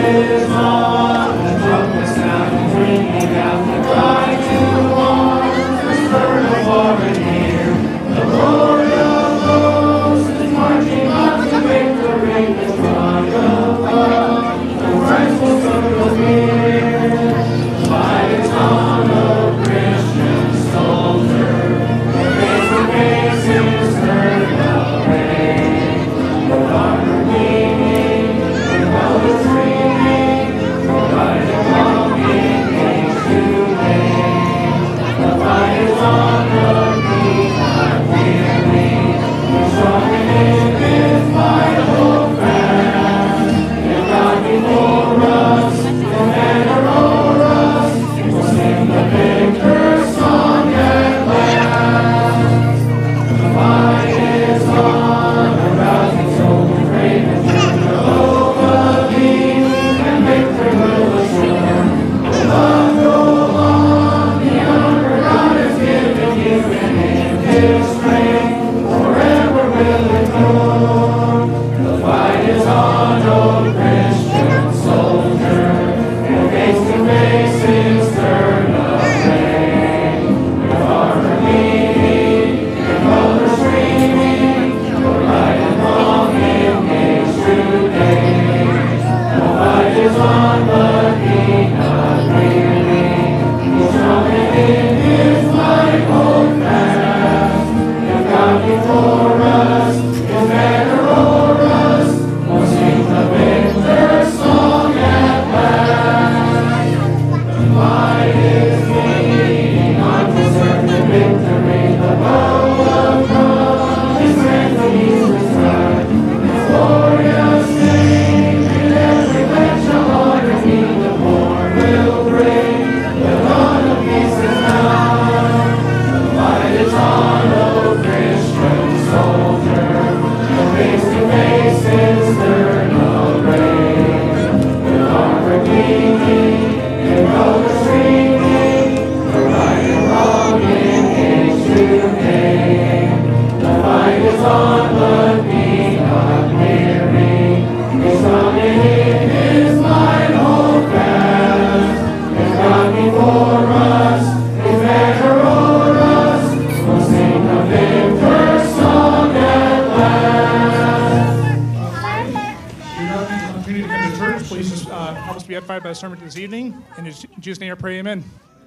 By the sermon this evening. In Jesus' name I pray, amen.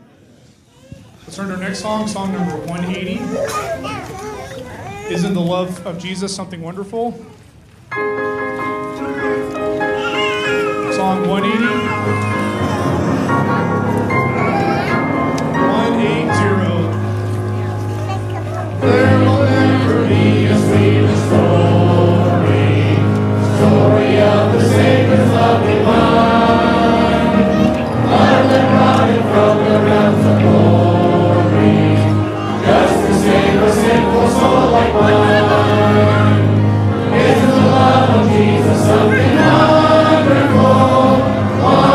Let's turn to our next song, song number 180. Isn't the love of Jesus something wonderful? Song 180. 180. There will never be a sweeter story of the Savior's lovely love. From the realms of glory, just to save a sinful soul like mine. Isn't the love of Jesus something wonderful?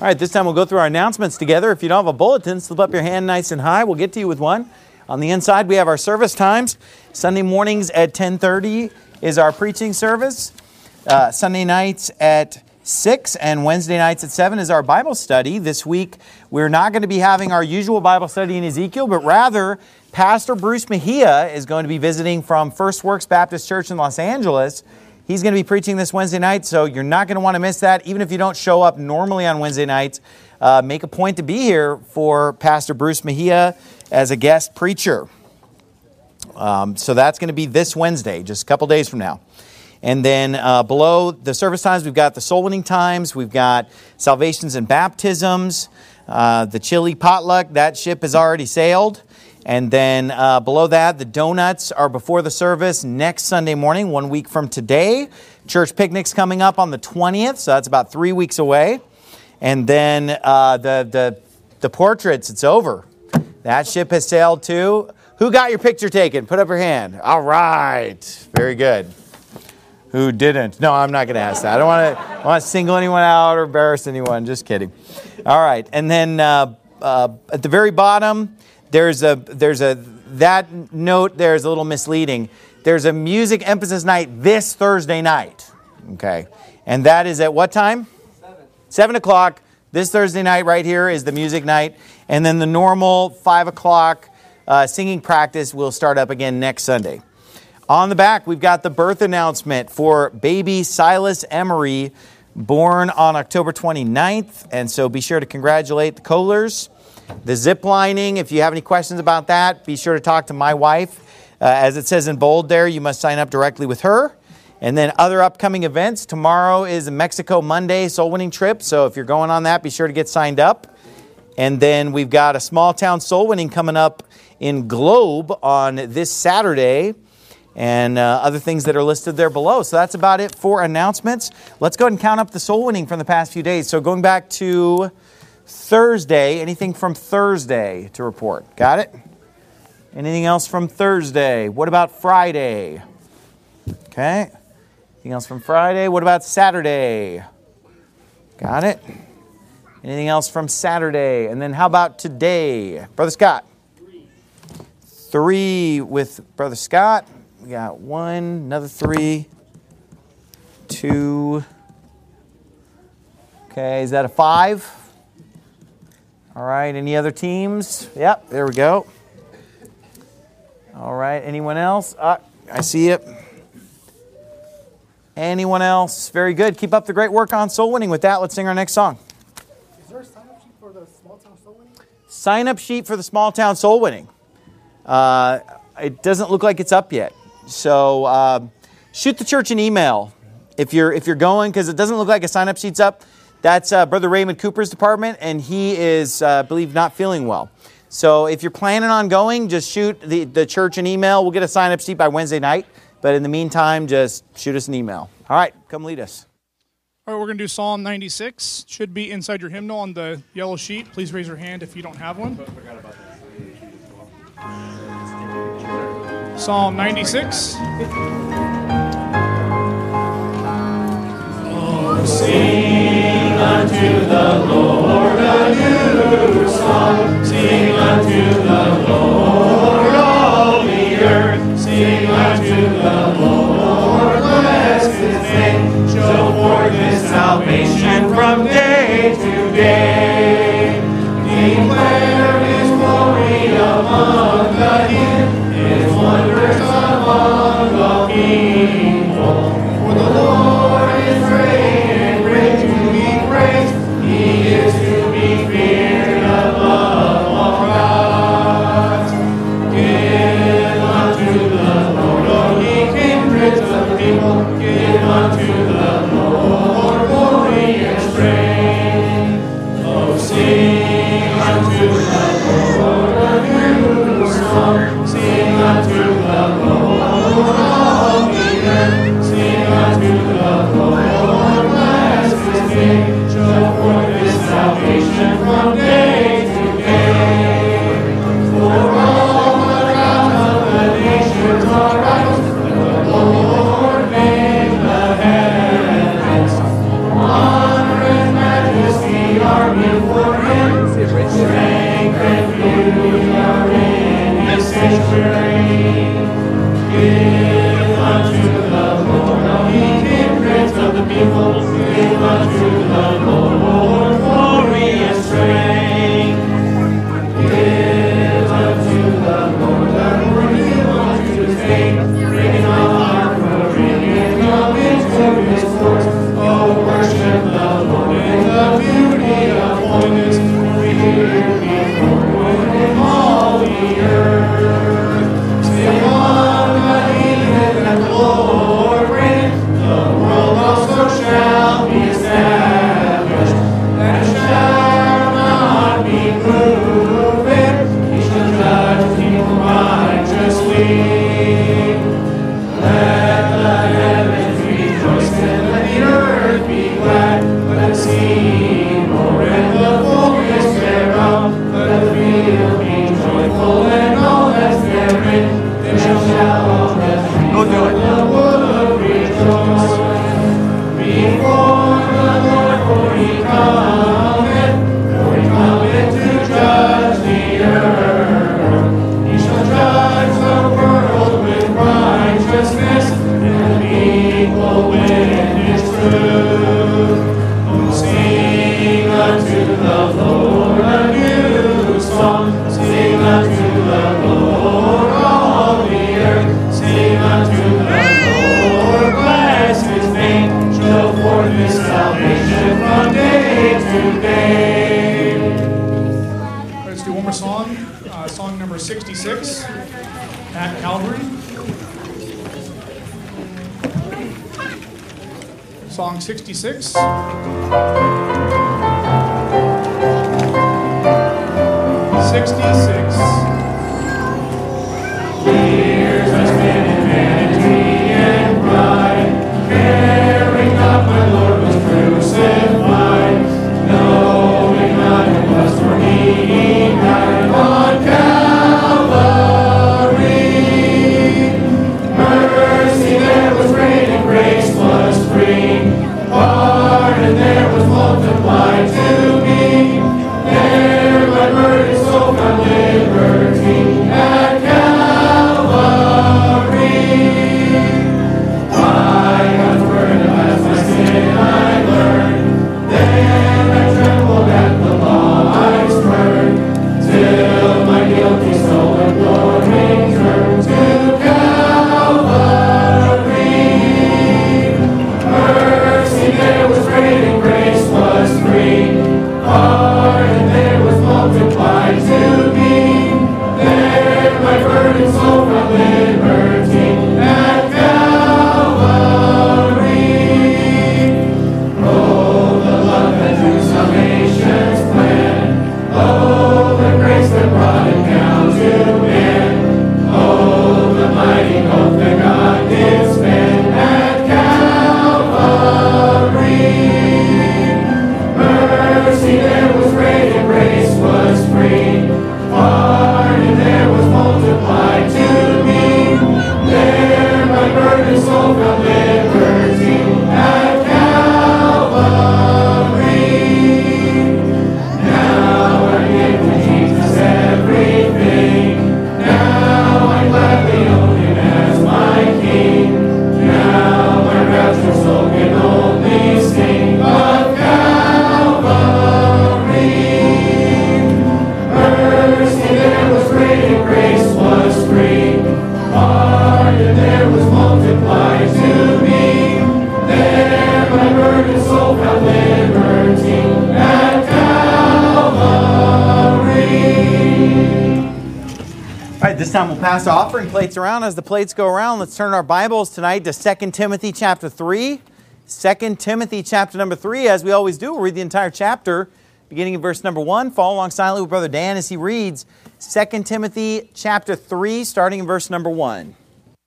All right, this time we'll go through our announcements together. If you don't have a bulletin, slip up your hand nice and high. We'll get to you with one. On the inside, we have our service times. Sunday mornings at 10:30 is our preaching service. Sunday nights at 6 and Wednesday nights at 7 is our Bible study. This week, we're not going to be having our usual Bible study in Ezekiel, but rather, Pastor Bruce Mejia is going to be visiting from First Works Baptist Church in Los Angeles. He's going to be preaching this Wednesday night, so you're not going to want to miss that. Even if you don't show up normally on Wednesday nights, make a point to be here for Pastor Bruce Mejia as a guest preacher. So that's going to be this Wednesday, just a couple days from now. And then below the service times, we've got the soul winning times. We've got salvations and baptisms. The chili potluck, that ship has already sailed. And then below that, the donuts are before the service next Sunday morning, 1 week from today. Church picnic's coming up on the 20th, so that's about 3 weeks away. And then the portraits, it's over. That ship has sailed too. Who got your picture taken? Put up your hand. All right. Very good. Who didn't? No, I'm not going to ask that. I don't want to single anyone out or embarrass anyone. Just kidding. All right. And then at the very bottom, there's that note there is a little misleading. There's a music emphasis night this Thursday night. Okay. And that is at what time? 7 o'clock. This Thursday night right here is the music night. And then the normal 5 o'clock singing practice will start up again next Sunday. On the back, we've got the birth announcement for baby Silas Emery, born on October 29th. And so be sure to congratulate the Kohlers. The zip lining, if you have any questions about that, be sure to talk to my wife. As it says in bold there, you must sign up directly with her. And then other upcoming events. Tomorrow is a Mexico Monday soul winning trip. So if you're going on that, be sure to get signed up. And then we've got a small town soul winning coming up in Globe on this Saturday. And other things that are listed there below. So that's about it for announcements. Let's go ahead and count up the soul winning from the past few days. So going back to Thursday, anything from Thursday to report? Got it? Anything else from Thursday? What about Friday? Okay. Anything else from Friday? What about Saturday? Got it? Anything else from Saturday? And then how about today? Brother Scott? 3 with Brother Scott. We got 1, another 3, 2. Okay, is that a 5? All right, any other teams? Yep, there we go. All right, anyone else? I see it. Anyone else? Very good. Keep up the great work on soul winning. With that, let's sing our next song. Is there a sign-up sheet for the small town soul winning? Sign-up sheet for the small town soul winning. It doesn't look like it's up yet. So shoot the church an email if you're going, because it doesn't look like a sign-up sheet's up. That's Brother Raymond Cooper's department, and he is, I believe, not feeling well. So if you're planning on going, just shoot the church an email. We'll get a sign-up sheet by Wednesday night. But in the meantime, just shoot us an email. All right, come lead us. All right, we're going to do Psalm 96. Should be inside your hymnal on the yellow sheet. Please raise your hand if you don't have one. Psalm 96. Oh, sing unto the Lord a new song. Sing unto the Lord all the earth. Sing unto the Lord, bless His name. Show forth His salvation from day to day. Declare His glory among the heathen, His wonders among all people. For the Lord is great and great to be praised. He is to be feared above all gods. Give unto the Lord, all ye kindreds of people. Give unto the Lord glory and strength. Oh, sing unto the Lord a new song. Sing unto the Lord all the earth. Sing unto the Lord, bless His name. Show forth His salvation from day to day. For all the gods of the nations are idols, but the Lord made the heavens. Honor and majesty are people with his truth. Sing unto the Lord a new song. Sing unto the Lord all the earth. Sing unto the Lord, bless his name. Show forth his salvation from day to day. Let's do one more song. Song number 66, at Calvary. Song 66. 66. Years I spent in vanity and pride, caring not my Lord was crucified, knowing not it was for me he died on Calvary. Mercy there was great and grace was free, pardon there was multiplied to me. There my burden soul found liberty at Calvary. By God's word at last my sin I learned. Then I trembled at the law I spurned, till my guilty soul imploring turned to Calvary. Mercy there was great and grace was free, pardon there was multiplied to me. There my burden soul found liberty at Calvary. Oh, the love that drew salvation's plan. Oh, the grace that brought it down to man. Oh, the mighty hope that God did spend at Calvary. Mercy there was great and grace was free, pardon there was multiplied to me. There my burden soul found liberty at Calvary. Now I give to Jesus everything. Now I gladly own him as my King. Now my raptured soul can only sing of Calvary. Mercy there was great and grace was free, pardon there was multiplied to me. There my burden soul found liberty at Calvary. All right, this time we'll pass the offering plates around. As the plates go around, let's turn our Bibles tonight to 2 Timothy chapter 3. 2 Timothy chapter number 3, as we always do, we'll read the entire chapter, beginning in verse number 1. Follow along silently with Brother Dan as he reads 2 Timothy chapter 3, starting in verse number 1.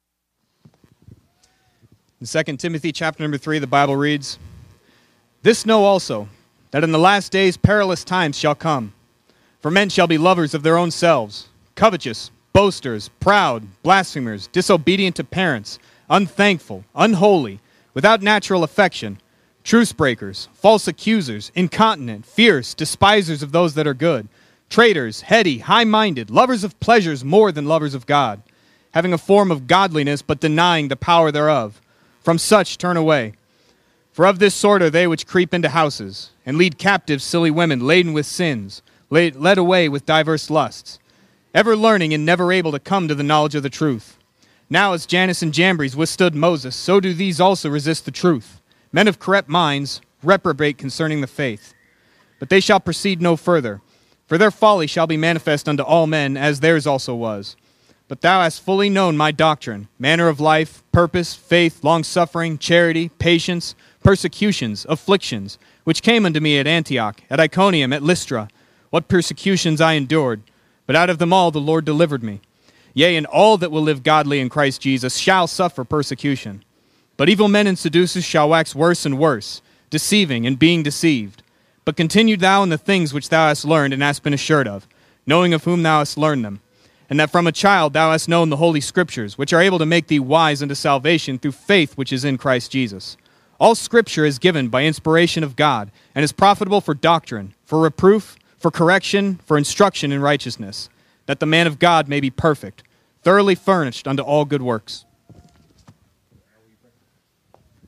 In 2 Timothy chapter number 3, the Bible reads, "This know also, that in the last days perilous times shall come. For men shall be lovers of their own selves, covetous, boasters, proud, blasphemers, disobedient to parents, unthankful, unholy, without natural affection, truce breakers, false accusers, incontinent, fierce, despisers of those that are good, traitors, heady, high-minded, lovers of pleasures more than lovers of God, having a form of godliness but denying the power thereof. From such turn away. For of this sort are they which creep into houses, and lead captive silly women laden with sins, led away with diverse lusts, ever learning and never able to come to the knowledge of the truth. Now as Jannes and Jambres withstood Moses, so do these also resist the truth. Men of corrupt minds reprobate concerning the faith. But they shall proceed no further, for their folly shall be manifest unto all men, as theirs also was. But thou hast fully known my doctrine, manner of life, purpose, faith, long-suffering, charity, patience, persecutions, afflictions, which came unto me at Antioch, at Iconium, at Lystra. What persecutions I endured, but out of them all the Lord delivered me. Yea, and all that will live godly in Christ Jesus shall suffer persecution. But evil men and seducers shall wax worse and worse, deceiving and being deceived. But continue thou in the things which thou hast learned and hast been assured of, knowing of whom thou hast learned them, and that from a child thou hast known the Holy Scriptures, which are able to make thee wise unto salvation through faith which is in Christ Jesus. All Scripture is given by inspiration of God, and is profitable for doctrine, for reproof, for correction, for instruction in righteousness, that the man of God may be perfect, thoroughly furnished unto all good works.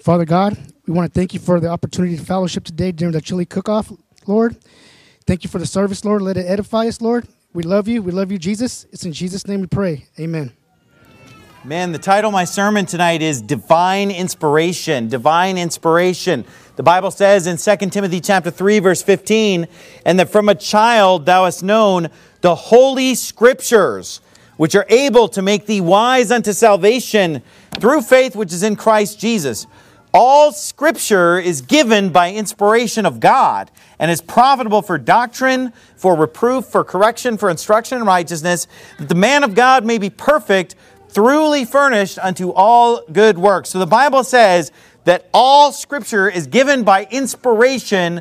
Father God, we want to thank you for the opportunity to fellowship today during the chili cook-off, Lord. Thank you for the service, Lord. Let it edify us, Lord. We love you. We love you, Jesus. It's in Jesus' name we pray. Amen. Man, the title of my sermon tonight is Divine Inspiration. Divine Inspiration. The Bible says in 2 Timothy chapter 3, verse 15, and that from a child thou hast known the holy scriptures, which are able to make thee wise unto salvation through faith which is in Christ Jesus. All Scripture is given by inspiration of God and is profitable for doctrine, for reproof, for correction, for instruction in righteousness, that the man of God may be perfect, thoroughly furnished unto all good works. So the Bible says that all Scripture is given by inspiration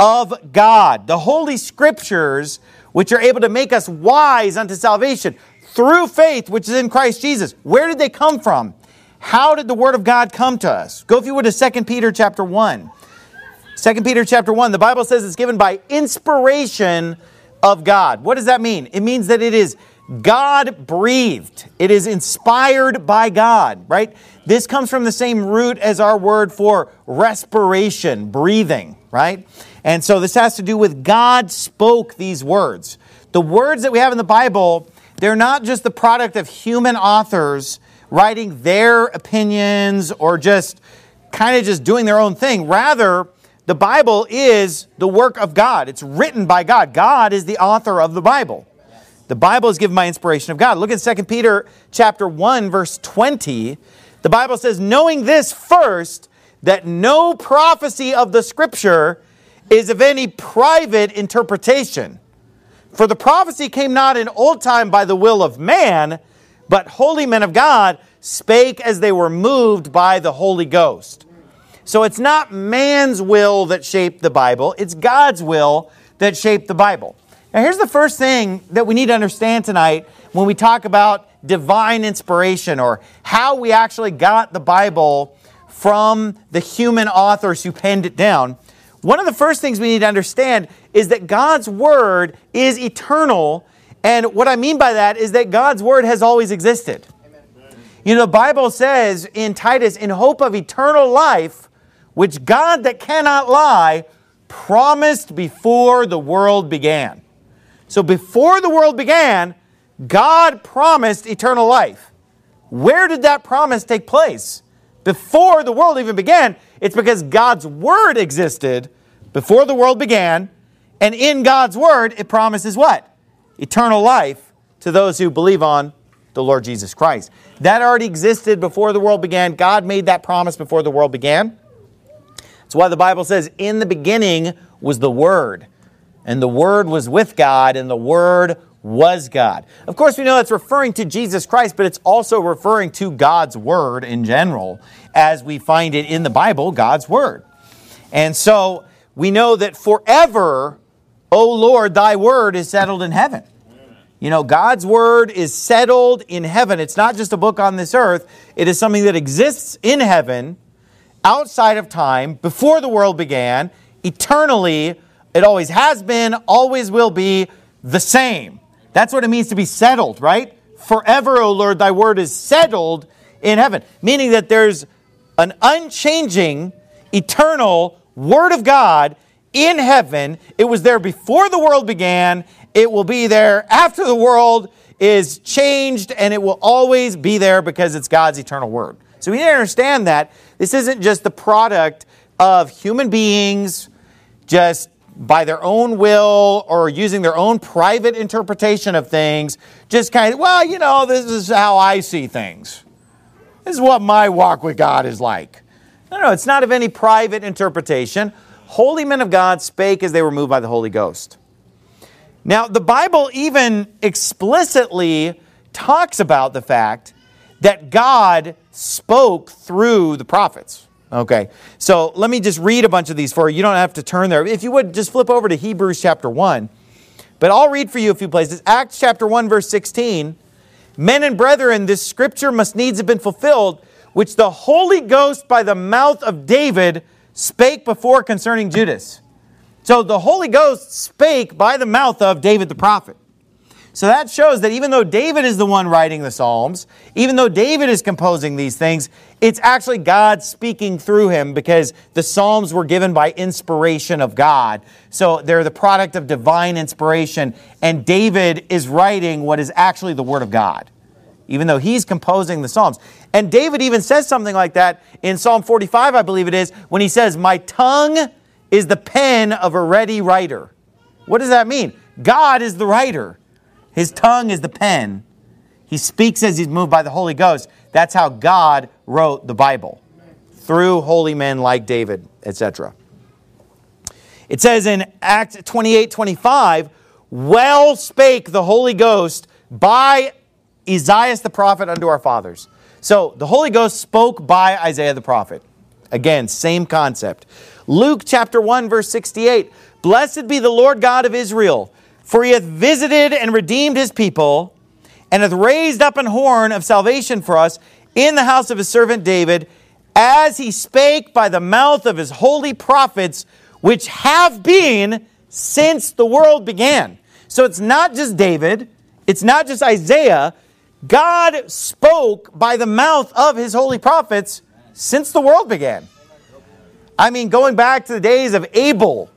of God. The Holy Scriptures, which are able to make us wise unto salvation through faith which is in Christ Jesus. Where did they come from? How did the Word of God come to us? Go, if you would, to 2 Peter chapter 1. 2 Peter chapter 1, the Bible says it's given by inspiration of God. What does that mean? It means that it is God-breathed. It is inspired by God, right? This comes from the same root as our word for respiration, breathing, right? And so this has to do with God spoke these words. The words that we have in the Bible, they're not just the product of human authors writing their opinions or just doing their own thing. Rather, the Bible is the work of God. It's written by God. God is the author of the Bible. The Bible is given by inspiration of God. Look at 2 Peter chapter 1, verse 20. The Bible says, knowing this first, that no prophecy of the Scripture is of any private interpretation. For the prophecy came not in old time by the will of man, but holy men of God spake as they were moved by the Holy Ghost. So it's not man's will that shaped the Bible. It's God's will that shaped the Bible. Now here's the first thing that we need to understand tonight when we talk about divine inspiration or how we actually got the Bible from the human authors who penned it down. One of the first things we need to understand is that God's Word is eternal. And what I mean by that is that God's Word has always existed. Amen. You know, the Bible says in Titus, in hope of eternal life, which God that cannot lie promised before the world began. So before the world began, God promised eternal life. Where did that promise take place? Before the world even began. It's because God's Word existed before the world began. And in God's Word, it promises what? Eternal life to those who believe on the Lord Jesus Christ. That already existed before the world began. God made that promise before the world began. That's why the Bible says, in the beginning was the Word. And the Word was with God, and the Word was God. Of course, we know that's referring to Jesus Christ, but it's also referring to God's Word in general, as we find it in the Bible, God's Word. And so we know that forever, O Lord, thy word is settled in heaven. You know, God's Word is settled in heaven. It's not just a book on this earth. It is something that exists in heaven, outside of time, before the world began, eternally. It always has been, always will be the same. That's what it means to be settled, right? Forever, O Lord, thy word is settled in heaven. Meaning that there's an unchanging, eternal Word of God in heaven. It was there before the world began. It will be there after the world is changed, and it will always be there because it's God's eternal Word. So we need to understand that this isn't just the product of human beings just by their own will or using their own private interpretation of things, just kind of, well, you know, this is how I see things. This is what my walk with God is like. No, it's not of any private interpretation. Holy men of God spake as they were moved by the Holy Ghost. Now, the Bible even explicitly talks about the fact that God spoke through the prophets. Okay, so let me just read a bunch of these for you. You don't have to turn there. If you would, just flip over to Hebrews chapter 1. But I'll read for you a few places. Acts chapter 1, verse 16. Men and brethren, this scripture must needs have been fulfilled, which the Holy Ghost by the mouth of David spake before concerning Judas. So the Holy Ghost spake by the mouth of David the prophet. So that shows that even though David is the one writing the Psalms, even though David is composing these things, it's actually God speaking through him, because the Psalms were given by inspiration of God. So they're the product of divine inspiration, and David is writing what is actually the Word of God, even though he's composing the Psalms. And David even says something like that in Psalm 45, I believe it is, when he says, "My tongue is the pen of a ready writer." What does that mean? God is the writer. His tongue is the pen. He speaks as he's moved by the Holy Ghost. That's how God wrote the Bible, through holy men like David, etc. It says in Acts 28:25, "Well spake the Holy Ghost by Isaiah the prophet unto our fathers." So the Holy Ghost spoke by Isaiah the prophet. Again, same concept. Luke chapter 1, verse 68, "Blessed be the Lord God of Israel, for he hath visited and redeemed his people, and hath raised up an horn of salvation for us in the house of his servant David, as he spake by the mouth of his holy prophets, which have been since the world began." So it's not just David, it's not just Isaiah. God spoke by the mouth of his holy prophets since the world began. I mean, going back to the days of Abel,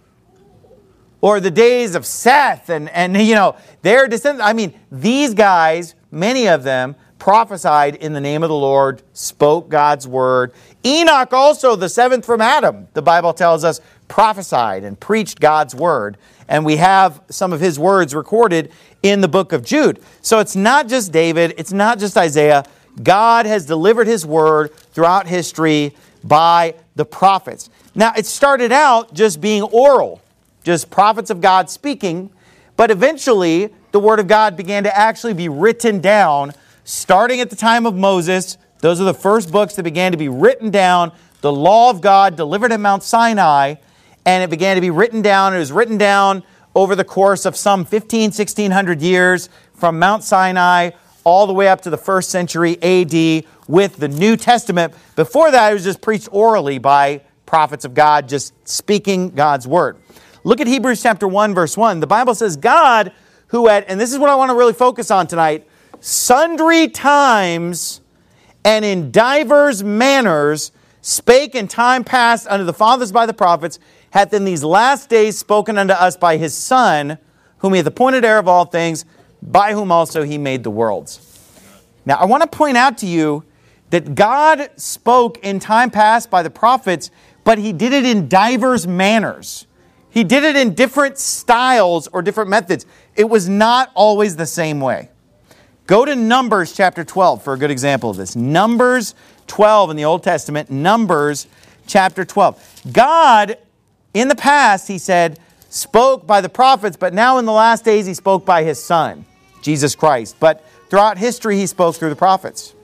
or the days of Seth, and their descendants. I mean, these guys, many of them, prophesied in the name of the Lord, spoke God's word. Enoch also, the seventh from Adam, the Bible tells us, prophesied and preached God's word. And we have some of his words recorded in the book of Jude. So it's not just David, it's not just Isaiah. God has delivered his word throughout history by the prophets. Now, it started out just being oral, just prophets of God speaking, but eventually the Word of God began to actually be written down, starting at the time of Moses. Those are the first books that began to be written down, the law of God delivered at Mount Sinai, and it began to be written down. It was written down over the course of some 1600 years, from Mount Sinai all the way up to the 1st century AD with the New Testament. Before that, it was just preached orally by prophets of God, just speaking God's word. Look at Hebrews chapter 1, verse 1. The Bible says, "God, who had," and this is what I want to really focus on tonight, "sundry times and in divers manners spake in time past unto the fathers by the prophets, hath in these last days spoken unto us by his Son, whom he hath appointed heir of all things, by whom also he made the worlds." Now, I want to point out to you that God spoke in time past by the prophets, but he did it in divers manners. He did it in different styles or different methods. It was not always the same way. Go to Numbers chapter 12 for a good example of this. Numbers 12 in the Old Testament, Numbers chapter 12. God, in the past, he said, spoke by the prophets, but now in the last days he spoke by his Son, Jesus Christ. But throughout history he spoke through the prophets.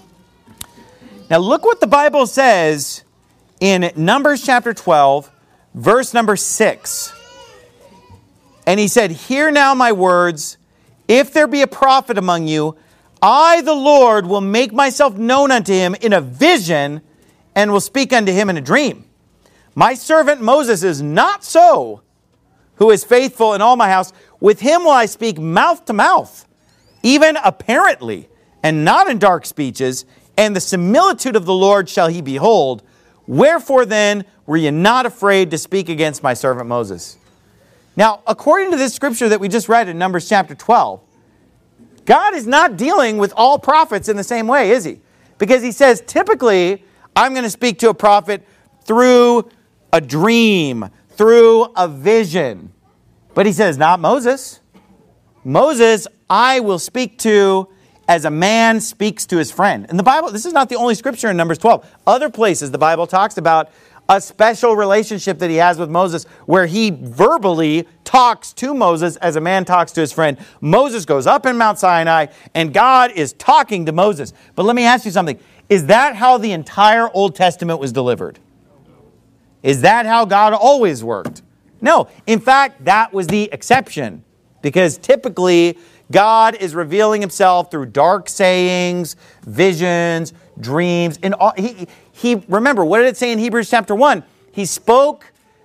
Now look what the Bible says in Numbers chapter 12, verse number 6. "And he said, Hear now my words. If there be a prophet among you, I, the Lord, will make myself known unto him in a vision, and will speak unto him in a dream. My servant Moses is not so, who is faithful in all my house. With him will I speak mouth to mouth, even apparently, and not in dark speeches, and the similitude of the Lord shall he behold. Wherefore then were ye not afraid to speak against my servant Moses?" Now, according to this scripture that we just read in Numbers chapter 12, God is not dealing with all prophets in the same way, is he? Because he says, typically, I'm going to speak to a prophet through a dream, through a vision. But he says, not Moses. Moses, I will speak to as a man speaks to his friend. In the Bible, this is not the only scripture in Numbers 12. Other places the Bible talks about a special relationship that he has with Moses, where he verbally talks to Moses as a man talks to his friend. Moses goes up in Mount Sinai, and God is talking to Moses. But let me ask you something. Is that how the entire Old Testament was delivered? Is that how God always worked? No. In fact, that was the exception. Because typically, God is revealing himself through dark sayings, visions, dreams. Remember, what did it say in Hebrews chapter 1? He spoke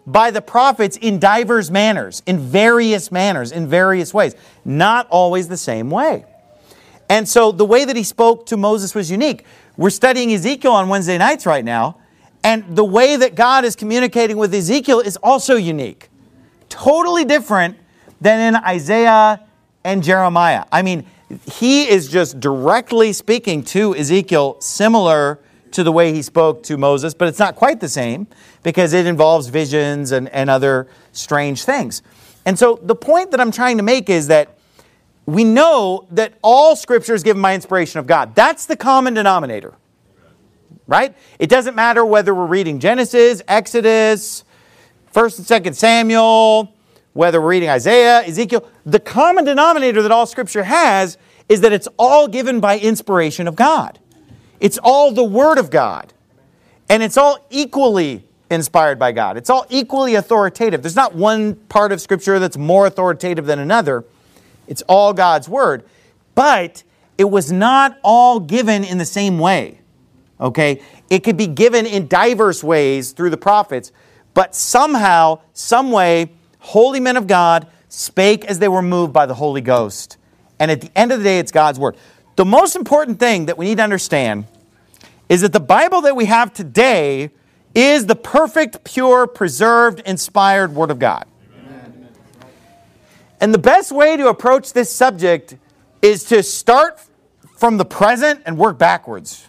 by the prophets in diverse manners, in various ways. Not always the same way. And so the way that he spoke to Moses was unique. We're studying Ezekiel on Wednesday nights right now, and the way that God is communicating with Ezekiel is also unique. Totally different than in Isaiah and Jeremiah. I mean, he is just directly speaking to Ezekiel, similar to the way he spoke to Moses, but it's not quite the same because it involves visions and other strange things. And so the point that I'm trying to make is that we know that all Scripture is given by inspiration of God. That's the common denominator, right? It doesn't matter whether we're reading Genesis, Exodus, 1st and 2nd Samuel, whether we're reading Isaiah, Ezekiel. The common denominator that all Scripture has is that it's all given by inspiration of God. It's all the Word of God. And it's all equally inspired by God. It's all equally authoritative. There's not one part of Scripture that's more authoritative than another. It's all God's Word. But it was not all given in the same way. Okay? It could be given in diverse ways through the prophets, but somehow, some way, holy men of God spake as they were moved by the Holy Ghost. And at the end of the day, it's God's Word. The most important thing that we need to understand is that the Bible that we have today is the perfect, pure, preserved, inspired Word of God. Amen. And the best way to approach this subject is to start from the present and work backwards.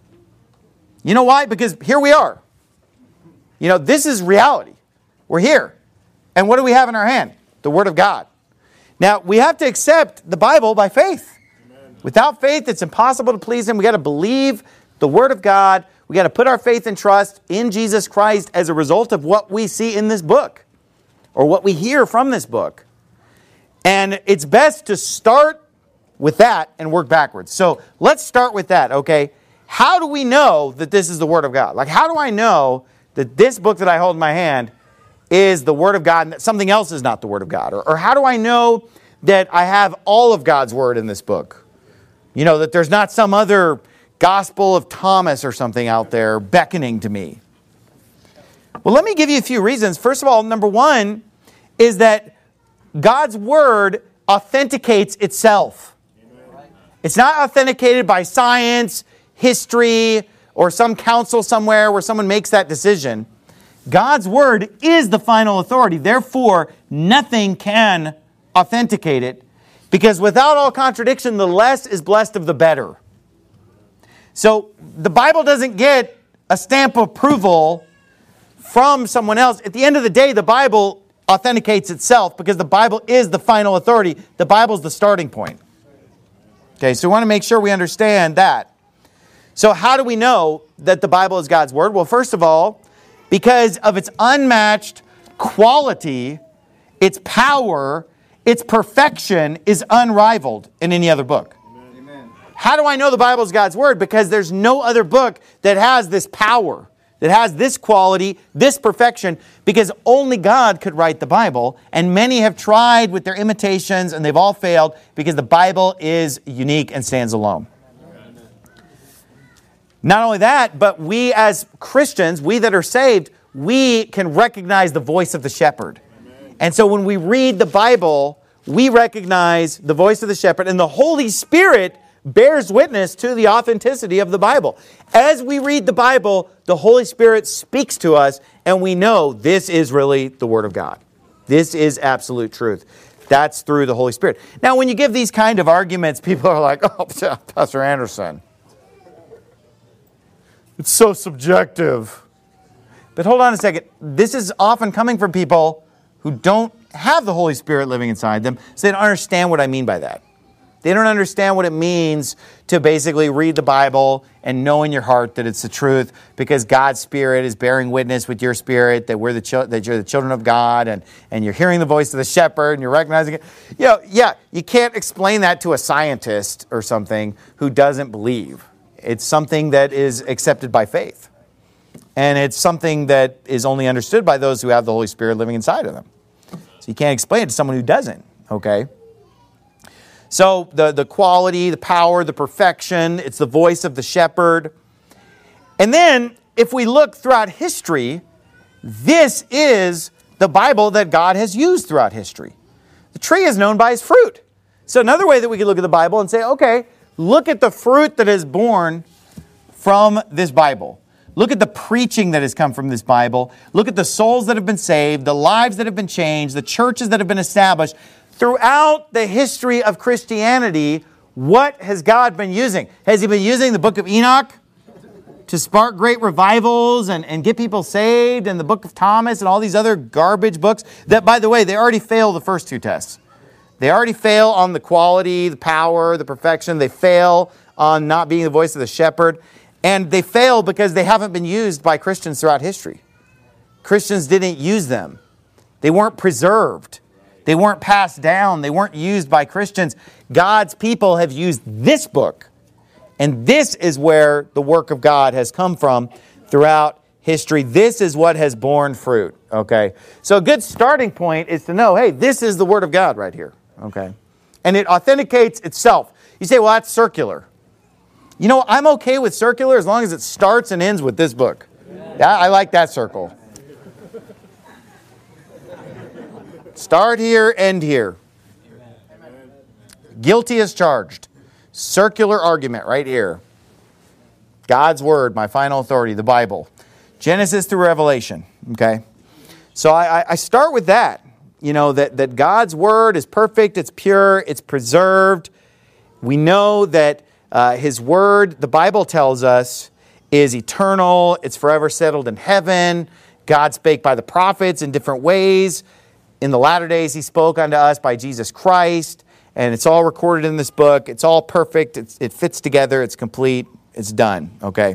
You know why? Because here we are. You know, this is reality. We're here. And what do we have in our hand? The Word of God. Now, we have to accept the Bible by faith. Amen. Without faith, it's impossible to please Him. We got to believe the Word of God. We got to put our faith and trust in Jesus Christ as a result of what we see in this book or what we hear from this book. And it's best to start with that and work backwards. So let's start with that, okay? How do we know that this is the Word of God? Like, how do I know that this book that I hold in my hand is the Word of God and that something else is not the Word of God? Or how do I know that I have all of God's Word in this book? You know, that there's not some other Gospel of Thomas or something out there beckoning to me. Well, let me give you a few reasons. First of all, number one is that God's Word authenticates itself. It's not authenticated by science, history, or some council somewhere where someone makes that decision. God's Word is the final authority. Therefore, nothing can authenticate it, because without all contradiction, the less is blessed of the better. So the Bible doesn't get a stamp of approval from someone else. At the end of the day, the Bible authenticates itself because the Bible is the final authority. The Bible is the starting point. Okay, so we want to make sure we understand that. So how do we know that the Bible is God's Word? Well, first of all, because of its unmatched quality, its power, its perfection is unrivaled in any other book. Amen. How do I know the Bible is God's Word? Because there's no other book that has this power, that has this quality, this perfection, because only God could write the Bible, and many have tried with their imitations, and they've all failed because the Bible is unique and stands alone. Not only that, but we as Christians, we that are saved, we can recognize the voice of the shepherd. Amen. And so when we read the Bible, we recognize the voice of the shepherd, and the Holy Spirit bears witness to the authenticity of the Bible. As we read the Bible, the Holy Spirit speaks to us, and we know this is really the Word of God. This is absolute truth. That's through the Holy Spirit. Now, when you give these kind of arguments, people are like, oh, Pastor Anderson, it's so subjective. But hold on a second. This is often coming from people who don't have the Holy Spirit living inside them, so they don't understand what I mean by that. They don't understand what it means to basically read the Bible and know in your heart that it's the truth, because God's Spirit is bearing witness with your spirit that that you're the children of God, and you're hearing the voice of the shepherd and you're recognizing it. You can't explain that to a scientist or something who doesn't believe. It's something that is accepted by faith. And it's something that is only understood by those who have the Holy Spirit living inside of them. So you can't explain it to someone who doesn't, okay? So the quality, the power, the perfection, it's the voice of the shepherd. And then, if we look throughout history, This is the Bible that God has used throughout history. The tree is known by its fruit. So another way that we could look at the Bible and say, okay, look at the fruit that is born from this Bible. Look at the preaching that has come from this Bible. Look at the souls that have been saved, the lives that have been changed, the churches that have been established. Throughout the history of Christianity, what has God been using? Has He been using the book of Enoch to spark great revivals and get people saved, and the book of Thomas and all these other garbage books that, by the way, they already fail the first two tests. They already fail on the quality, the power, the perfection. They fail on not being the voice of the shepherd. And they fail because they haven't been used by Christians throughout history. Christians didn't use them. They weren't preserved. They weren't passed down. They weren't used by Christians. God's people have used this book. And this is where the work of God has come from throughout history. This is what has borne fruit. Okay? So a good starting point is to know, hey, this is the Word of God right here. Okay? And it authenticates itself. You say, well, that's circular. You know, I'm okay with circular as long as it starts and ends with this book. Yeah, I like that circle. Start here, end here. Guilty as charged. Circular argument right here. God's Word, my final authority, the Bible. Genesis through Revelation. Okay? So I start with that. You know, that God's Word is perfect, it's pure, it's preserved. We know that His Word, the Bible tells us, is eternal. It's forever settled in heaven. God spake by the prophets in different ways. In the latter days, He spoke unto us by Jesus Christ. And it's all recorded in this book. It's all perfect. It fits together. It's complete. It's done. Okay?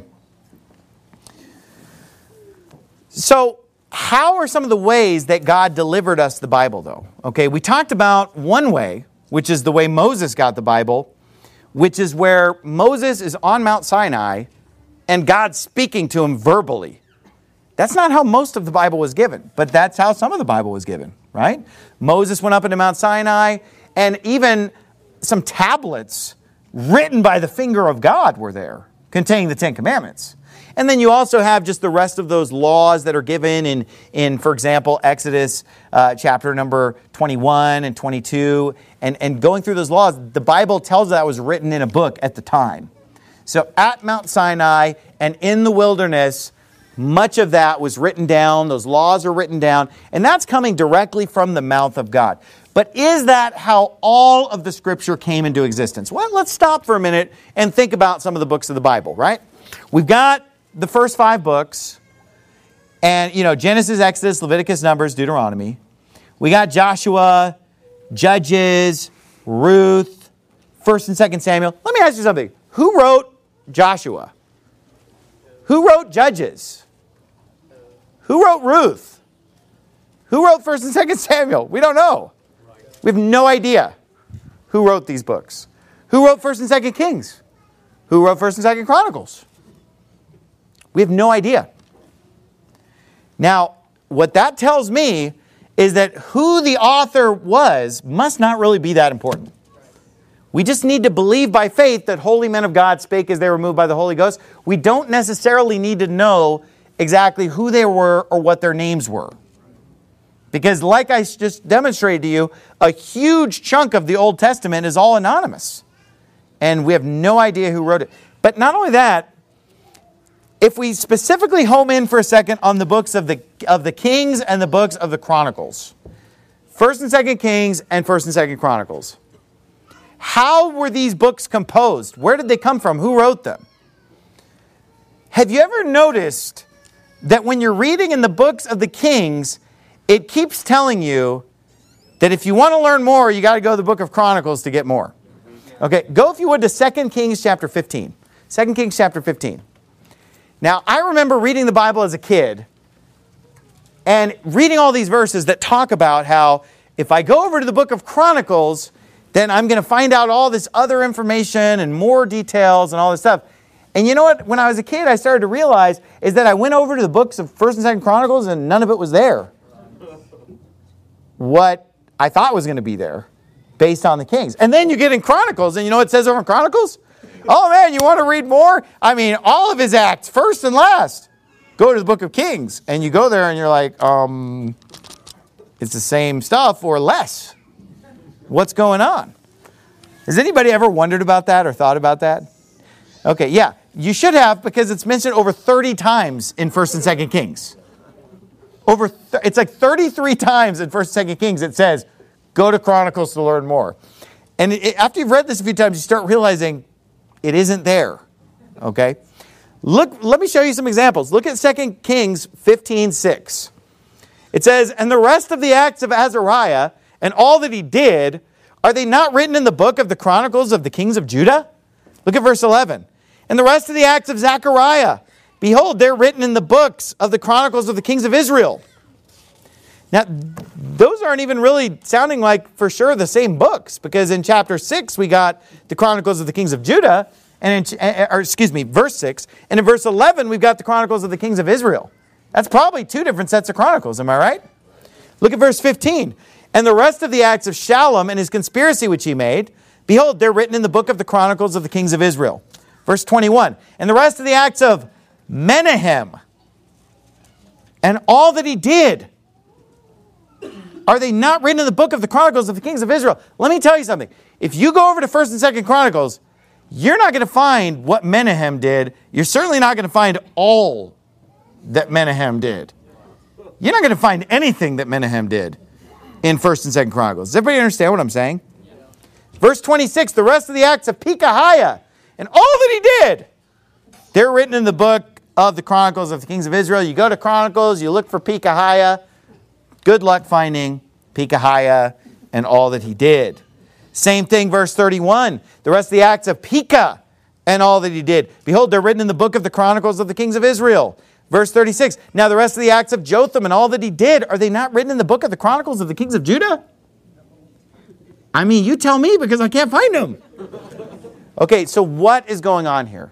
So, how are some of the ways that God delivered us the Bible, though? Okay, we talked about one way, which is the way Moses got the Bible, which is where Moses is on Mount Sinai and God's speaking to him verbally. That's not how most of the Bible was given, but that's how some of the Bible was given, right? Moses went up into Mount Sinai, and even some tablets written by the finger of God were there, containing the Ten Commandments. And then you also have just the rest of those laws that are given in for example, Exodus chapter number 21 and 22. And going through those laws, the Bible tells that was written in a book at the time. So at Mount Sinai and in the wilderness, much of that was written down. Those laws are written down. And that's coming directly from the mouth of God. But is that how all of the Scripture came into existence? Well, let's stop for a minute and think about some of the books of the Bible, right? We've got the first 5 books, and, Genesis, Exodus, Leviticus, Numbers, Deuteronomy. We got Joshua, Judges, Ruth, 1st and 2nd Samuel. Let me ask you something. Who wrote Joshua? Who wrote Judges? Who wrote Ruth? Who wrote 1st and 2nd Samuel? We don't know. We have no idea who wrote these books. Who wrote 1st and 2nd Kings? Who wrote 1st and 2nd Chronicles? We have no idea. Now, what that tells me is that who the author was must not really be that important. We just need to believe by faith that holy men of God spake as they were moved by the Holy Ghost. We don't necessarily need to know exactly who they were or what their names were. Because like I just demonstrated to you, a huge chunk of the Old Testament is all anonymous. And we have no idea who wrote it. But not only that, if we specifically home in for a second on the books of the Kings and the books of the Chronicles, 1st and 2nd Kings and 1st and 2nd Chronicles, how were these books composed? Where did they come from? Who wrote them? Have you ever noticed that when you're reading in the books of the Kings, it keeps telling you that if you want to learn more, you got to go to the book of Chronicles to get more. Okay, go if you would to 2 Kings chapter 15. 2 Kings chapter 15. Now, I remember reading the Bible as a kid and reading all these verses that talk about how if I go over to the book of Chronicles, then I'm going to find out all this other information and more details and all this stuff. And you know what? When I was a kid, I started to realize is that I went over to the books of 1st and 2nd Chronicles and none of it was there. What I thought was going to be there based on the Kings. And then you get in Chronicles and you know what it says over in Chronicles? Oh man, you want to read more? I mean, all of his acts, first and last. go to the book of Kings. And you go there and you're like, it's the same stuff or less. What's going on? Has anybody ever wondered about that or thought about that? Okay, yeah. You should have, because it's mentioned over 30 times in 1st and 2nd Kings. It's like 33 times in 1st and 2nd Kings it says, go to Chronicles to learn more. And after you've read this a few times, you start realizing it isn't there. Okay? Let me show you some examples. Look at 2 Kings 15:6. It says, and the rest of the acts of Azariah and all that he did, are they not written in the book of the Chronicles of the kings of Judah? Look at verse 11. And the rest of the acts of Zechariah, behold, they're written in the books of the Chronicles of the kings of Israel. Now, those aren't even really sounding like for sure the same books, because in chapter 6 we got the Chronicles of the kings of Judah, verse 6, and in verse 11 we've got the Chronicles of the kings of Israel. That's probably two different sets of chronicles, am I right? Look at verse 15. And the rest of the acts of Shallum and his conspiracy which he made, behold, they're written in the book of the Chronicles of the kings of Israel. Verse 21. And the rest of the acts of Menahem and all that he did, are they not written in the book of the Chronicles of the kings of Israel? Let me tell you something. If you go over to 1st and 2nd Chronicles, you're not going to find what Menahem did. You're certainly not going to find all that Menahem did. You're not going to find anything that Menahem did in 1st and 2nd Chronicles. Does everybody understand what I'm saying? Verse 26, the rest of the acts of Pekahiah and all that he did, they're written in the book of the Chronicles of the kings of Israel. You go to Chronicles, you look for Pekahiah. Good luck finding Pekahiah and all that he did. Same thing, verse 31. The rest of the acts of Pekah and all that he did, behold, they're written in the book of the Chronicles of the kings of Israel. Verse 36. Now the rest of the acts of Jotham and all that he did, are they not written in the book of the Chronicles of the kings of Judah? I mean, you tell me, because I can't find them. Okay, so what is going on here?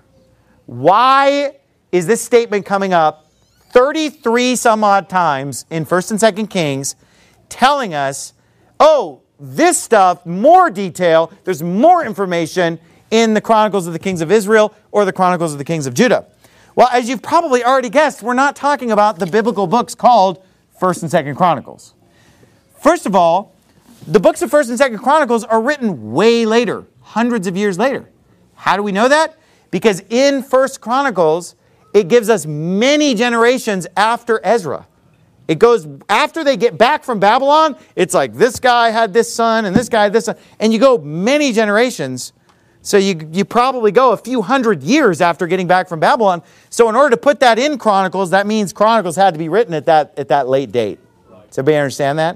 Why is this statement coming up 33 some odd times in 1st and 2nd Kings, telling us, oh, this stuff, more detail, there's more information in the Chronicles of the kings of Israel or the Chronicles of the kings of Judah? Well, as you've probably already guessed, we're not talking about the biblical books called 1st and 2nd Chronicles. First of all, the books of 1st and 2nd Chronicles are written way later, hundreds of years later. How do we know that? Because in 1st Chronicles, it gives us many generations after Ezra. It goes after they get back from Babylon, it's like this guy had this son and this guy had this son. And you go many generations. So you probably go a few hundred years after getting back from Babylon. So in order to put that in Chronicles, that means Chronicles had to be written at that late date. Does everybody understand that?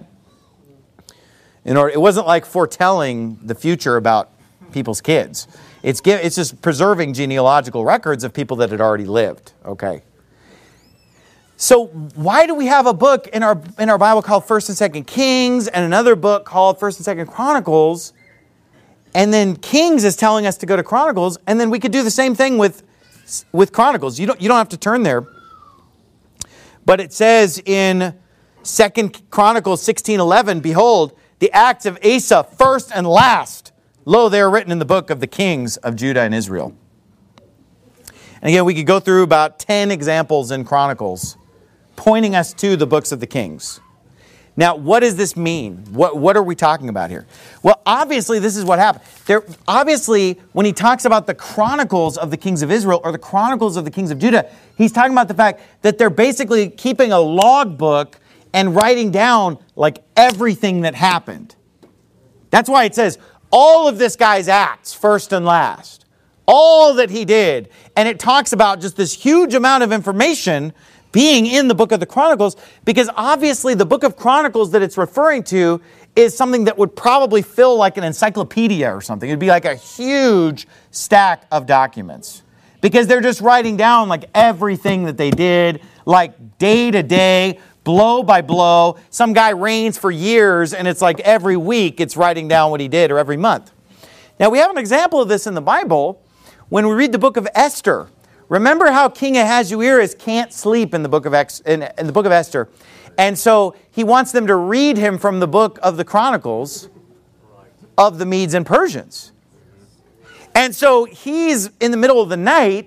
It wasn't like foretelling the future about people's kids. It's just preserving genealogical records of people that had already lived. Okay. So why do we have a book in our Bible called 1st and 2nd Kings and another book called 1st and 2nd Chronicles? And then Kings is telling us to go to Chronicles, and then we could do the same thing with Chronicles. You don't have to turn there. But it says in 2nd Chronicles 16:11, behold, the acts of Asa, first and last, lo, they are written in the book of the kings of Judah and Israel. And again, we could go through about 10 examples in Chronicles pointing us to the books of the kings. Now, what does this mean? What are we talking about here? Well, obviously, this is what happened. Obviously, when he talks about the Chronicles of the kings of Israel or the Chronicles of the kings of Judah, he's talking about the fact that they're basically keeping a logbook and writing down like everything that happened. That's why it says all of this guy's acts, first and last. All that he did. And it talks about just this huge amount of information being in the book of the Chronicles, because obviously the book of Chronicles that it's referring to is something that would probably fill like an encyclopedia or something. It'd be like a huge stack of documents, because they're just writing down like everything that they did, like day to day, blow by blow. Some guy reigns for years, and it's like every week it's writing down what he did, or every month. Now we have an example of this in the Bible when we read the book of Esther. Remember how King Ahasuerus can't sleep in the book of Esther. And so he wants them to read him from the book of the Chronicles of the Medes and Persians. And so he's in the middle of the night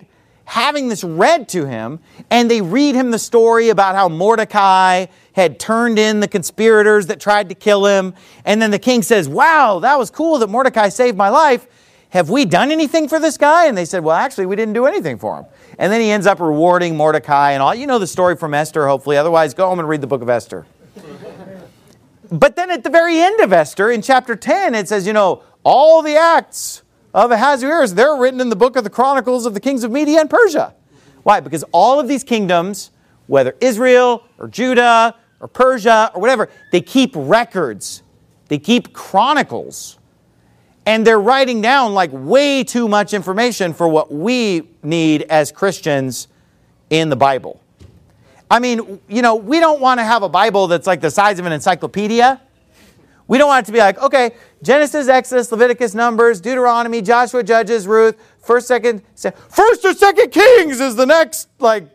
having this read to him, and they read him the story about how Mordecai had turned in the conspirators that tried to kill him. And then the king says, wow, that was cool that Mordecai saved my life. Have we done anything for this guy? And they said, well, actually, we didn't do anything for him. And then he ends up rewarding Mordecai and all. You know the story from Esther, hopefully. Otherwise, go home and read the book of Esther. But then at the very end of Esther, in chapter 10, it says, all the acts of Ahasuerus, they're written in the book of the Chronicles of the kings of Media and Persia. Why? Because all of these kingdoms, whether Israel or Judah or Persia or whatever, they keep records. They keep chronicles. And they're writing down like way too much information for what we need as Christians in the Bible. I mean, we don't want to have a Bible that's like the size of an encyclopedia. We don't want it to be like, okay, Genesis, Exodus, Leviticus, Numbers, Deuteronomy, Joshua, Judges, Ruth, 1st and 2nd Kings is the next,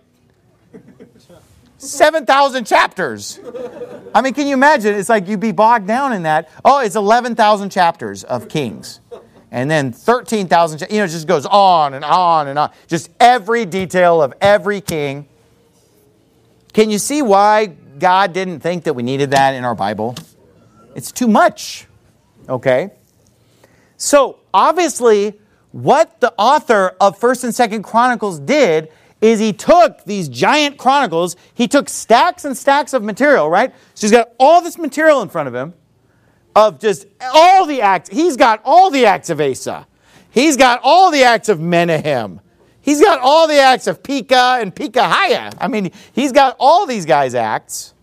7,000 chapters. I mean, can you imagine? It's like you'd be bogged down in that. Oh, it's 11,000 chapters of Kings. And then 13,000, it just goes on and on and on. Just every detail of every king. Can you see why God didn't think that we needed that in our Bible? It's too much. Okay? So, obviously, what the author of 1st and 2nd Chronicles did is he took these giant chronicles, he took stacks and stacks of material, right? So he's got all this material in front of him of just all the acts. He's got all the acts of Asa. He's got all the acts of Menahem. He's got all the acts of Pekah and Pekahiah. I mean, he's got all these guys' acts.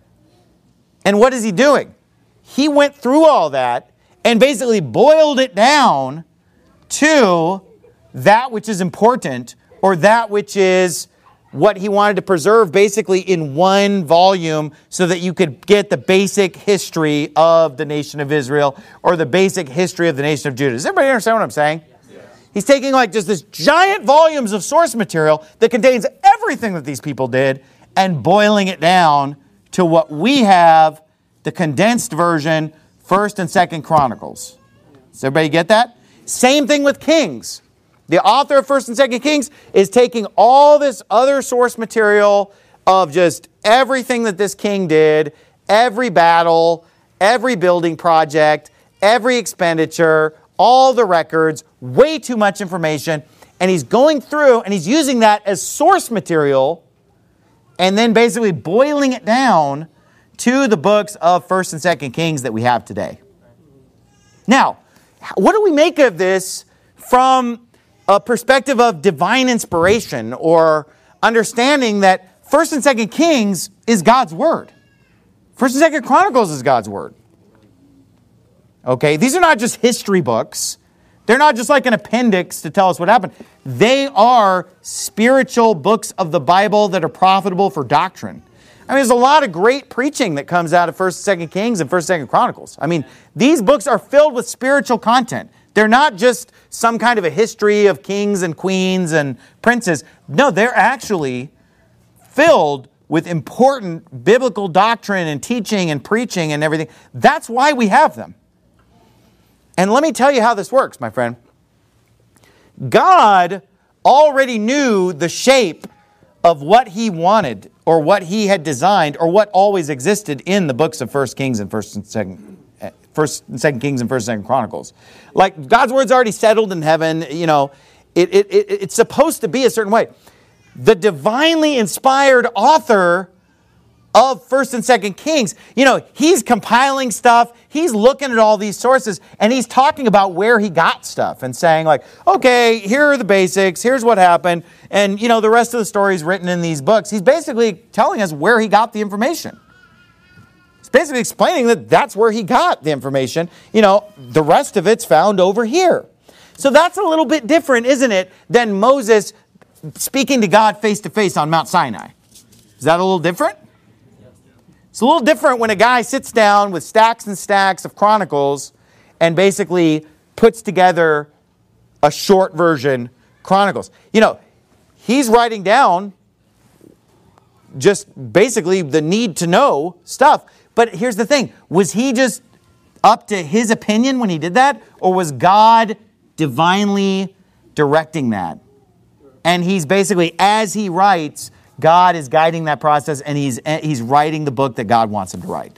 And what is he doing? He went through all that and basically boiled it down to that which is important, or that which is what he wanted to preserve basically in one volume so that you could get the basic history of the nation of Israel or the basic history of the nation of Judah. Does everybody understand what I'm saying? He's taking just this giant volumes of source material that contains everything that these people did and boiling it down to what we have, the condensed version, 1st and 2nd Chronicles. Does everybody get that? Same thing with Kings. The author of 1st and 2nd Kings is taking all this other source material of just everything that this king did, every battle, every building project, every expenditure, all the records, way too much information, and he's going through and he's using that as source material and then basically boiling it down to the books of 1st and 2nd Kings that we have today. Now, what do we make of this from a perspective of divine inspiration or understanding that 1st and 2nd Kings is God's Word? 1st and 2nd Chronicles is God's Word. Okay, these are not just history books. They're not just like an appendix to tell us what happened. They are spiritual books of the Bible that are profitable for doctrine. I mean, there's a lot of great preaching that comes out of 1st and 2nd Kings and 1st and 2nd Chronicles. I mean, these books are filled with spiritual content. They're not just some kind of a history of kings and queens and princes. No, they're actually filled with important biblical doctrine and teaching and preaching and everything. That's why we have them. And let me tell you how this works, my friend. God already knew the shape of what he wanted or what he had designed or what always existed in the books of 1st Kings and 1st and 2nd Kings and 1st and 2nd Chronicles. Like God's word's already settled in heaven, it's supposed to be a certain way. The divinely inspired author of 1st and 2nd Kings, he's compiling stuff, he's looking at all these sources, and he's talking about where he got stuff and saying okay, here are the basics, here's what happened, and the rest of the story is written in these books. He's basically telling us where he got the information. He's basically explaining that that's where he got the information. The rest of it's found over here. So that's a little bit different, isn't it, than Moses speaking to God face to face on Mount Sinai. Is that a little different? It's a little different when a guy sits down with stacks and stacks of chronicles and basically puts together a short version chronicles. He's writing down just basically the need to know stuff. But here's the thing. Was he just up to his opinion when he did that? Or was God divinely directing that? And he's basically, as he writes, God is guiding that process, and he's writing the book that God wants him to write.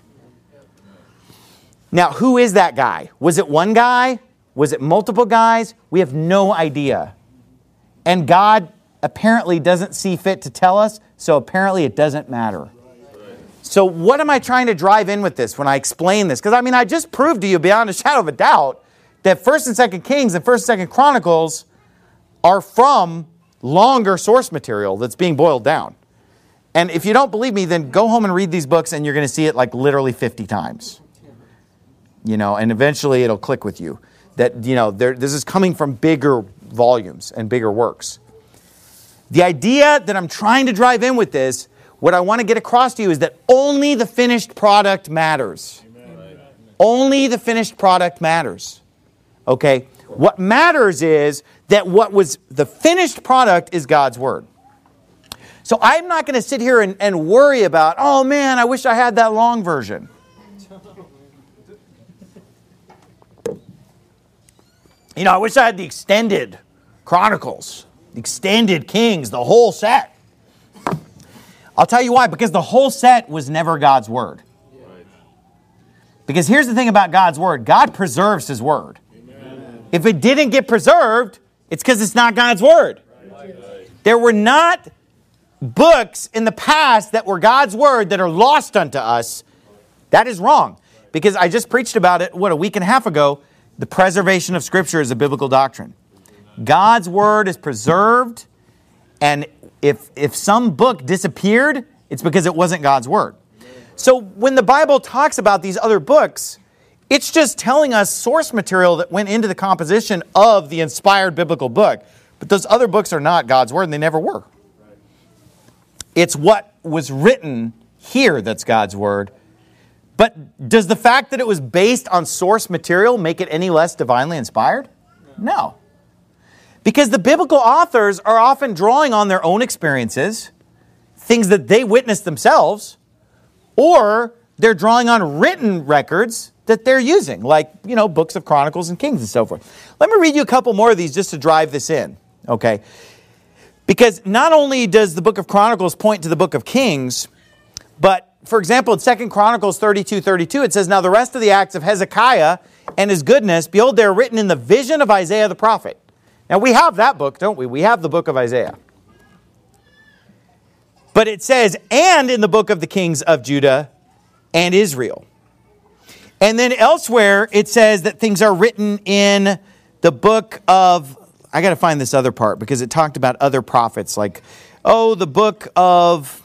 Now, who is that guy? Was it one guy? Was it multiple guys? We have no idea. And God apparently doesn't see fit to tell us, so apparently it doesn't matter. So what am I trying to drive in with this when I explain this? Because I just proved to you beyond a shadow of a doubt that 1st and 2nd Kings and 1st and 2nd Chronicles are from longer source material that's being boiled down. And if you don't believe me, then go home and read these books, and you're going to see it like literally 50 times. And eventually it'll click with you that, this is coming from bigger volumes and bigger works. The idea that I'm trying to drive in with this, what I want to get across to you is that only the finished product matters. Amen. Only the finished product matters. Okay? What matters is that what was the finished product is God's Word. So I'm not going to sit here and worry about, oh man, I wish I had that long version. I wish I had the extended Chronicles, the extended Kings, the whole set. I'll tell you why, because the whole set was never God's Word. Because here's the thing about God's Word. God preserves His Word. Amen. If it didn't get preserved, it's because it's not God's Word. Right. There were not books in the past that were God's Word that are lost unto us. That is wrong. Because I just preached about it, a week and a half ago. The preservation of Scripture is a biblical doctrine. God's Word is preserved, and if some book disappeared, it's because it wasn't God's Word. So when the Bible talks about these other books, it's just telling us source material that went into the composition of the inspired biblical book. But those other books are not God's Word, and they never were. It's what was written here that's God's Word. But does the fact that it was based on source material make it any less divinely inspired? No. Because the biblical authors are often drawing on their own experiences, things that they witnessed themselves, or they're drawing on written records that they're using, like, books of Chronicles and Kings and so forth. Let me read you a couple more of these just to drive this in, okay? Because not only does the book of Chronicles point to the book of Kings, but for example, in 2 Chronicles 32:32, it says, "Now the rest of the acts of Hezekiah and his goodness, behold, they are written in the vision of Isaiah the prophet." Now we have that book, don't we? We have the book of Isaiah. But it says, "and in the book of the kings of Judah and Israel." And then elsewhere, it says that things are written in the book of, I got to find this other part because it talked about other prophets, like, the book of,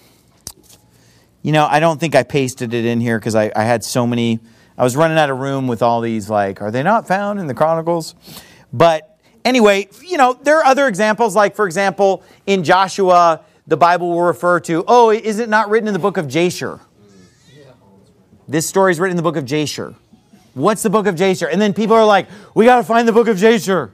I don't think I pasted it in here because I had so many. I was running out of room with all these, like, are they not found in the Chronicles? But anyway, there are other examples, like, for example, in Joshua, the Bible will refer to, is it not written in the book of Jasher? This story is written in the book of Jasher. What's the book of Jasher? And then people are like, we got to find the book of Jasher.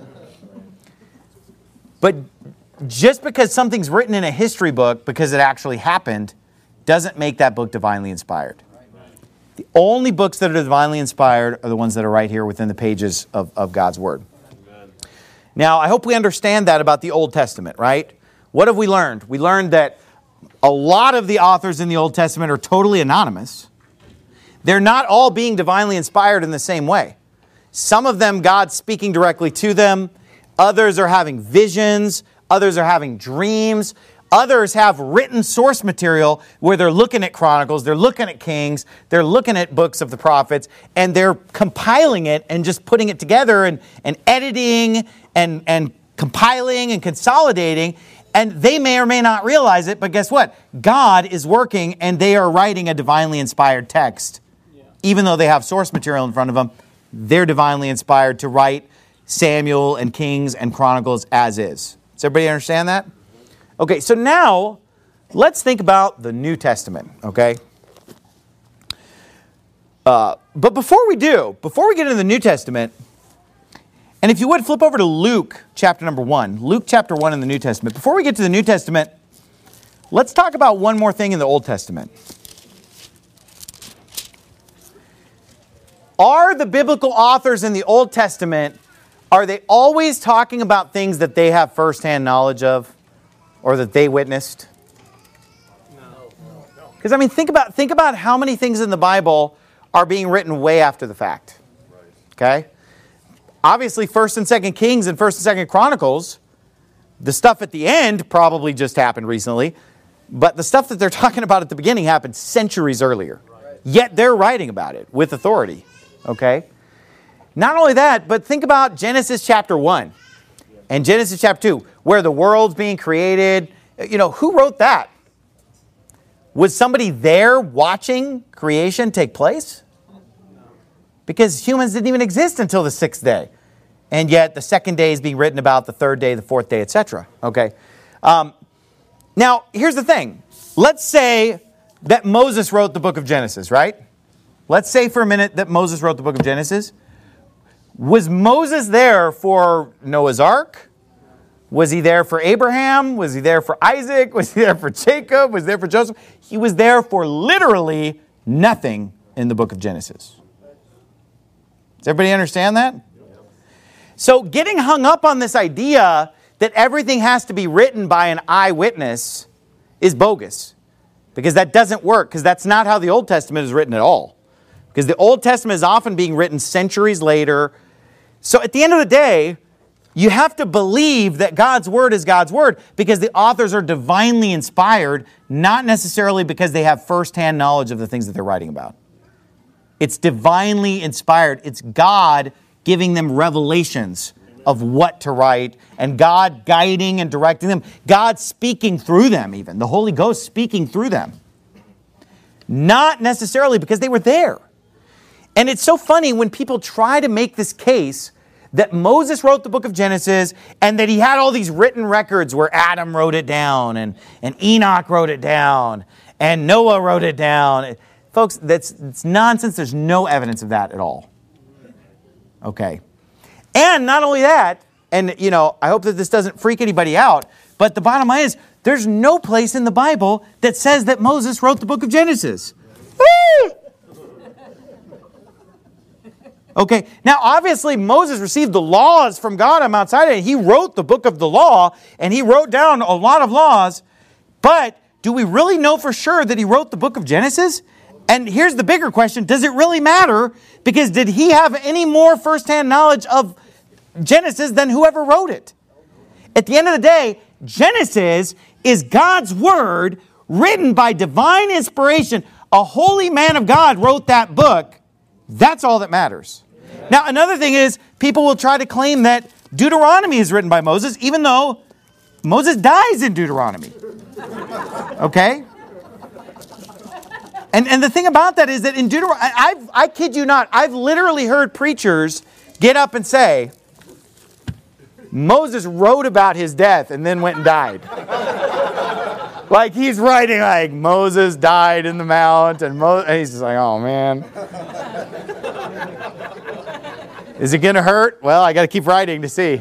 But just because something's written in a history book because it actually happened doesn't make that book divinely inspired. The only books that are divinely inspired are the ones that are right here within the pages of God's Word. Amen. Now, I hope we understand that about the Old Testament, right? What have we learned? We learned that a lot of the authors in the Old Testament are totally anonymous. They're not all being divinely inspired in the same way. Some of them, God's speaking directly to them. Others are having visions. Others are having dreams. Others have written source material where they're looking at Chronicles, they're looking at Kings, they're looking at books of the prophets, and they're compiling it and just putting it together and editing and compiling and consolidating. And they may or may not realize it, but guess what? God is working and they are writing a divinely inspired text. Yeah. Even though they have source material in front of them, they're divinely inspired to write Samuel and Kings and Chronicles as is. Does everybody understand that? Okay, so now let's think about the New Testament, okay? But before we get into the New Testament, and if you would, flip over to Luke chapter number 1. Luke chapter 1 in the New Testament. Before we get to the New Testament, let's talk about one more thing in the Old Testament. Are the biblical authors in the Old Testament, are they always talking about things that they have firsthand knowledge of or that they witnessed? Because, I mean, think about how many things in the Bible are being written way after the fact. Okay? Obviously, 1st and 2nd Kings and 1st and 2nd Chronicles, the stuff at the end probably just happened recently, but the stuff that they're talking about at the beginning happened centuries earlier. Yet they're writing about it with authority. Okay? Not only that, but think about Genesis chapter 1 and Genesis chapter 2, where the world's being created. You know, who wrote that? Was somebody there watching creation take place? Because humans didn't even exist until the 6th day. And yet the 2nd day is being written about, the 3rd day, the 4th day, etc. Okay. Now, here's the thing. Let's say that Moses wrote the book of Genesis, right? Let's say for a minute that Moses wrote the book of Genesis. Was Moses there for Noah's Ark? Was he there for Abraham? Was he there for Isaac? Was he there for Jacob? Was he there for Joseph? He was there for literally nothing in the book of Genesis. Does everybody understand that? So getting hung up on this idea that everything has to be written by an eyewitness is bogus. Because that doesn't work, because that's not how the Old Testament is written at all. Because the Old Testament is often being written centuries later. So at the end of the day, you have to believe that God's Word is God's Word because the authors are divinely inspired, not necessarily because they have firsthand knowledge of the things that they're writing about. It's divinely inspired. It's God giving them revelations of what to write, and God guiding and directing them. God speaking through them even. The Holy Ghost speaking through them. Not necessarily because they were there. And it's so funny when people try to make this case that Moses wrote the book of Genesis and that he had all these written records where Adam wrote it down and Enoch wrote it down and Noah wrote it down. Folks, it's nonsense. There's no evidence of that at all. Okay. And not only that, and you know, I hope that this doesn't freak anybody out, but the bottom line is there's no place in the Bible that says that Moses wrote the book of Genesis. Woo! Okay, now obviously Moses received the laws from God on Mount Sinai, and he wrote the book of the law, and he wrote down a lot of laws, but do we really know for sure that he wrote the book of Genesis? And here's the bigger question, does it really matter? Because did he have any more firsthand knowledge of Genesis than whoever wrote it? At the end of the day, Genesis is God's Word written by divine inspiration. A holy man of God wrote that book. That's all that matters. Now, another thing is, people will try to claim that Deuteronomy is written by Moses, even though Moses dies in Deuteronomy. Okay? And the thing about that is that in Deuteronomy, I kid you not, I've literally heard preachers get up and say, Moses wrote about his death and then went and died. Like he's writing like Moses died in the mount and he's just like, oh man. Is it going to hurt? Well, I got to keep writing to see.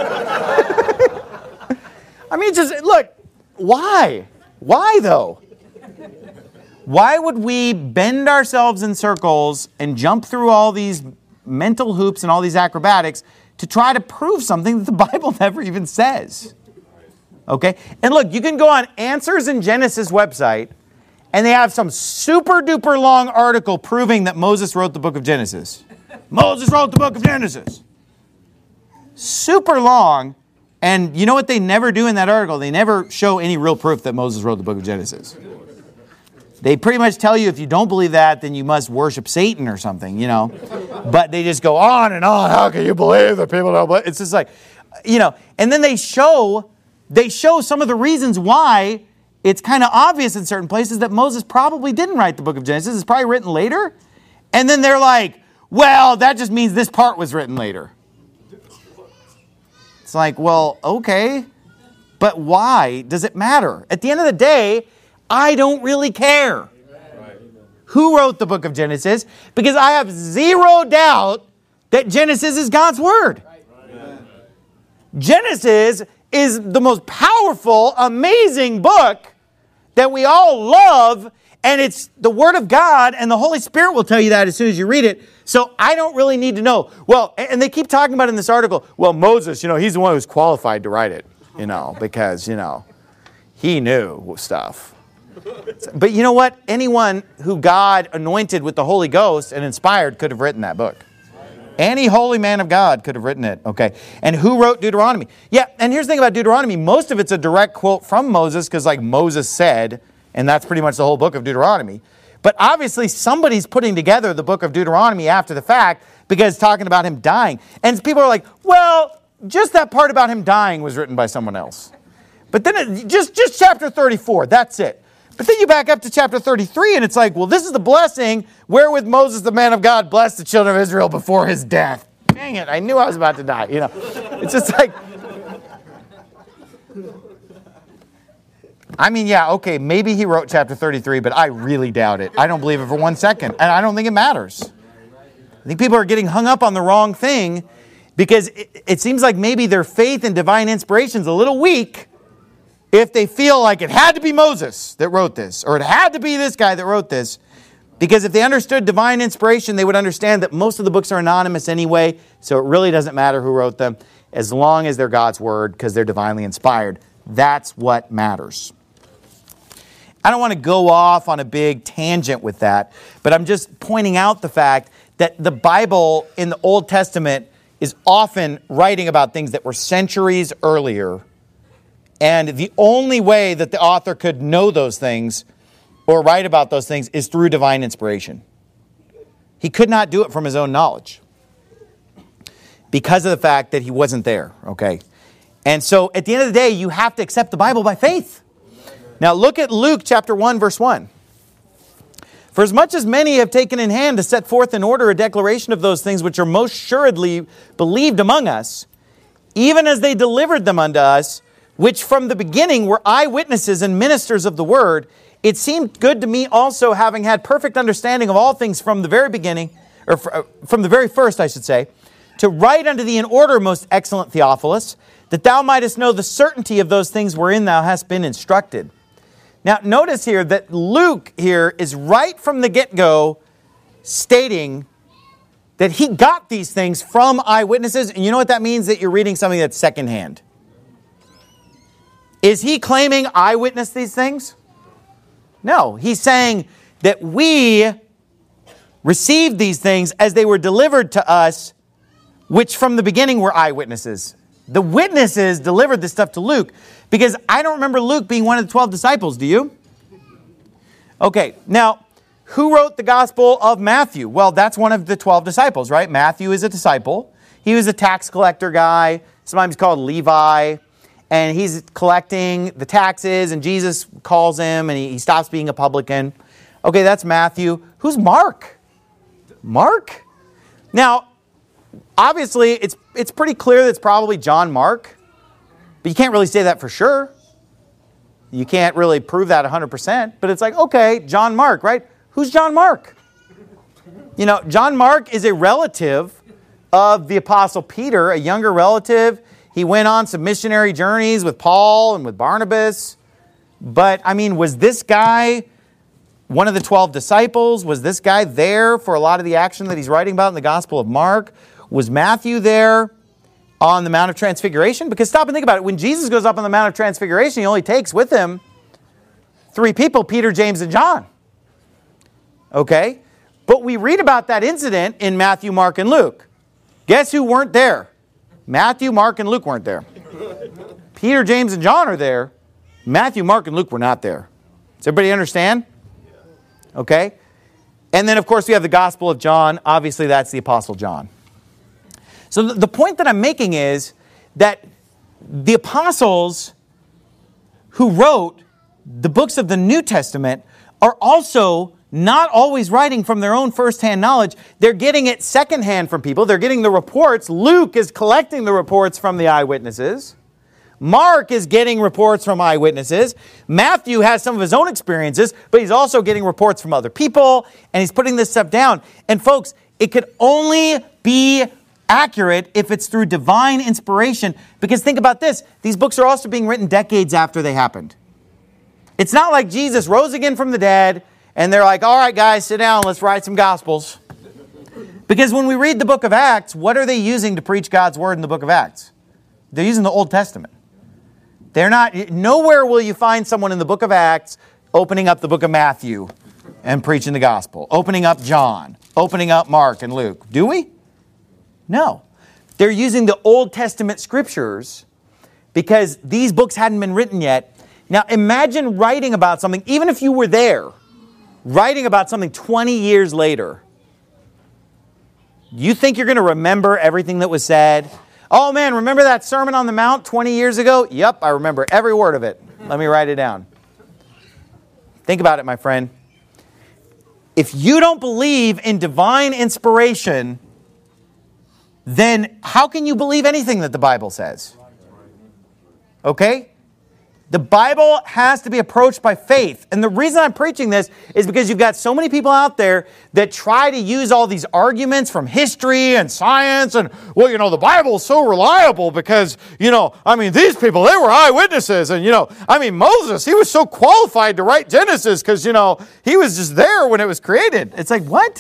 I mean, just look, why? Why though? Why would we bend ourselves in circles and jump through all these mental hoops and all these acrobatics to try to prove something that the Bible never even says? Okay? And look, you can go on Answers in Genesis website, and they have some super duper long article proving that Moses wrote the book of Genesis. Moses wrote the book of Genesis. Super long, and you know what they never do in that article? They never show any real proof that Moses wrote the book of Genesis. They pretty much tell you if you don't believe that, then you must worship Satan or something, you know. But they just go on and on. How can you believe that people don't believe? It's just like, you know. And then they show some of the reasons why it's kind of obvious in certain places that Moses probably didn't write the book of Genesis. It's probably written later. And then they're like, well, that just means this part was written later. It's like, well, okay. But why does it matter? At the end of the day, I don't really care who wrote the book of Genesis, because I have zero doubt that Genesis is God's Word. Genesis is the most powerful, amazing book that we all love, and it's the Word of God, and the Holy Spirit will tell you that as soon as you read it. So I don't really need to know. Well, and they keep talking about in this article, well, Moses, he's the one who's qualified to write it, because, he knew stuff. But you know what? Anyone who God anointed with the Holy Ghost and inspired could have written that book. Any holy man of God could have written it, okay? And who wrote Deuteronomy? Yeah, and here's the thing about Deuteronomy. Most of it's a direct quote from Moses because Moses said, and that's pretty much the whole book of Deuteronomy. But obviously somebody's putting together the book of Deuteronomy after the fact because it's talking about him dying. And people are like, well, just that part about him dying was written by someone else. But then just chapter 34, that's it. But then you back up to chapter 33, and it's like, well, this is the blessing wherewith Moses, the man of God, blessed the children of Israel before his death. Dang it, I knew I was about to die. It's just like, yeah, okay, maybe he wrote chapter 33, but I really doubt it. I don't believe it for 1 second, and I don't think it matters. I think people are getting hung up on the wrong thing because it seems like maybe their faith in divine inspiration is a little weak if they feel like it had to be Moses that wrote this, or it had to be this guy that wrote this. Because if they understood divine inspiration, they would understand that most of the books are anonymous anyway, so it really doesn't matter who wrote them, as long as they're God's Word, because they're divinely inspired. That's what matters. I don't want to go off on a big tangent with that, but I'm just pointing out the fact that the Bible in the Old Testament is often writing about things that were centuries earlier. And the only way that the author could know those things or write about those things is through divine inspiration. He could not do it from his own knowledge because of the fact that he wasn't there, okay? And so at the end of the day, you have to accept the Bible by faith. Now look at Luke chapter 1, verse 1. For as much as many have taken in hand to set forth in order a declaration of those things which are most assuredly believed among us, even as they delivered them unto us, which from the beginning were eyewitnesses and ministers of the word, it seemed good to me also, having had perfect understanding of all things from the very beginning, or from the very first, I should say, to write unto thee in order, most excellent Theophilus, that thou mightest know the certainty of those things wherein thou hast been instructed. Now, notice here that Luke here is right from the get-go stating that he got these things from eyewitnesses. And you know what that means? That you're reading something that's secondhand. Is he claiming I witnessed these things? No, he's saying that we received these things as they were delivered to us, which from the beginning were eyewitnesses. The witnesses delivered this stuff to Luke, because I don't remember Luke being one of the 12 disciples, do you? Okay, now, who wrote the Gospel of Matthew? Well, that's one of the 12 disciples, right? Matthew is a disciple. He was a tax collector guy, sometimes called Levi. And he's collecting the taxes, and Jesus calls him, and he stops being a publican. Okay, that's Matthew. Who's Mark? Mark? Now, obviously, it's pretty clear that it's probably John Mark, but you can't really say that for sure. You can't really prove that 100%, but it's like, okay, John Mark, right? Who's John Mark? John Mark is a relative of the Apostle Peter, a younger relative. He went on some missionary journeys with Paul and with Barnabas. But, was this guy one of the 12 disciples? Was this guy there for a lot of the action that he's writing about in the Gospel of Mark? Was Matthew there on the Mount of Transfiguration? Because stop and think about it. When Jesus goes up on the Mount of Transfiguration, he only takes with him 3 people, Peter, James, and John. Okay? But we read about that incident in Matthew, Mark, and Luke. Guess who weren't there? Matthew, Mark, and Luke weren't there. Peter, James, and John are there. Matthew, Mark, and Luke were not there. Does everybody understand? Okay? And then, of course, we have the Gospel of John. Obviously, that's the Apostle John. So the point that I'm making is that the apostles who wrote the books of the New Testament are also not always writing from their own first-hand knowledge. They're getting it secondhand from people. They're getting the reports. Luke is collecting the reports from the eyewitnesses. Mark is getting reports from eyewitnesses. Matthew has some of his own experiences, but he's also getting reports from other people, and he's putting this stuff down. And folks, it could only be accurate if it's through divine inspiration, because think about this. These books are also being written decades after they happened. It's not like Jesus rose again from the dead and they're like, all right, guys, sit down, let's write some Gospels. Because when we read the book of Acts, what are they using to preach God's word in the book of Acts? They're using the Old Testament. They're not, nowhere will you find someone in the book of Acts opening up the book of Matthew and preaching the gospel, opening up John, opening up Mark and Luke. Do we? No. They're using the Old Testament scriptures because these books hadn't been written yet. Now imagine writing about something, even if you were there, writing about something 20 years later. You think you're going to remember everything that was said? Oh man, remember that Sermon on the Mount 20 years ago? Yep, I remember every word of it. Let me write it down. Think about it, my friend. If you don't believe in divine inspiration, then how can you believe anything that the Bible says? Okay? The Bible has to be approached by faith. And the reason I'm preaching this is because you've got so many people out there that try to use all these arguments from history and science and, well, you know, the Bible is so reliable because, you know, I mean, these people, they were eyewitnesses. And, you know, I mean, Moses, he was so qualified to write Genesis because, you know, he was just there when it was created. It's like, what?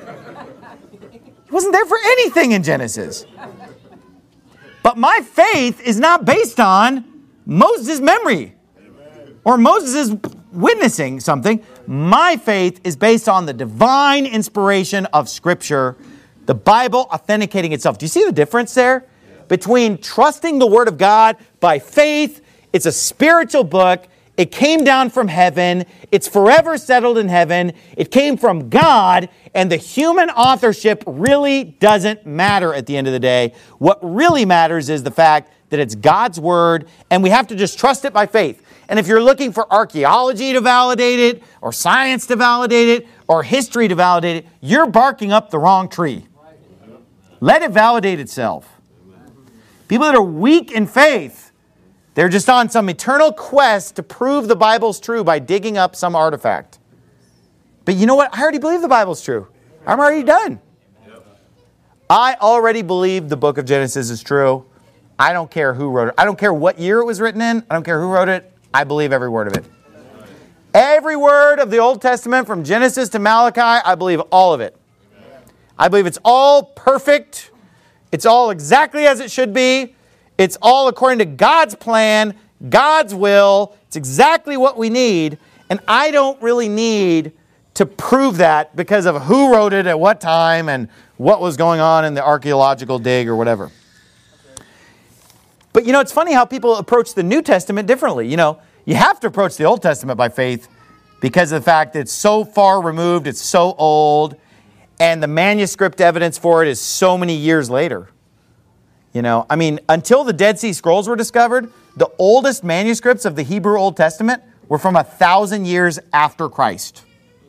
He wasn't there for anything in Genesis. But my faith is not based on Moses' memory or Moses' witnessing something. My faith is based on the divine inspiration of Scripture, the Bible authenticating itself. Do you see the difference there? Between trusting the Word of God by faith, it's a spiritual book, it came down from heaven, it's forever settled in heaven, it came from God, and the human authorship really doesn't matter at the end of the day. What really matters is the fact that it's God's Word, and we have to just trust it by faith. And if you're looking for archaeology to validate it, or science to validate it, or history to validate it, you're barking up the wrong tree. Let it validate itself. People that are weak in faith, they're just on some eternal quest to prove the Bible's true by digging up some artifact. But you know what? I already believe the Bible's true. I'm already done. I already believe the book of Genesis is true. I don't care who wrote it. I don't care what year it was written in. I don't care who wrote it. I believe every word of it. Every word of the Old Testament from Genesis to Malachi, I believe all of it. I believe it's all perfect. It's all exactly as it should be. It's all according to God's plan, God's will. It's exactly what we need. And I don't really need to prove that because of who wrote it at what time and what was going on in the archaeological dig or whatever. But, you know, it's funny how people approach the New Testament differently. You know, you have to approach the Old Testament by faith because of the fact that it's so far removed, it's so old, and the manuscript evidence for it is so many years later. You know, I mean, until the Dead Sea Scrolls were discovered, the oldest manuscripts of the Hebrew Old Testament were from 1,000 years after Christ.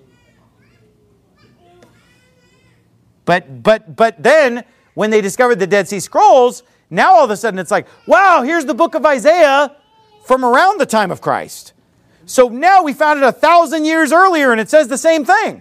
But then, when they discovered the Dead Sea Scrolls, now all of a sudden it's like, wow, here's the book of Isaiah from around the time of Christ. So now we found it 1,000 years earlier and it says the same thing.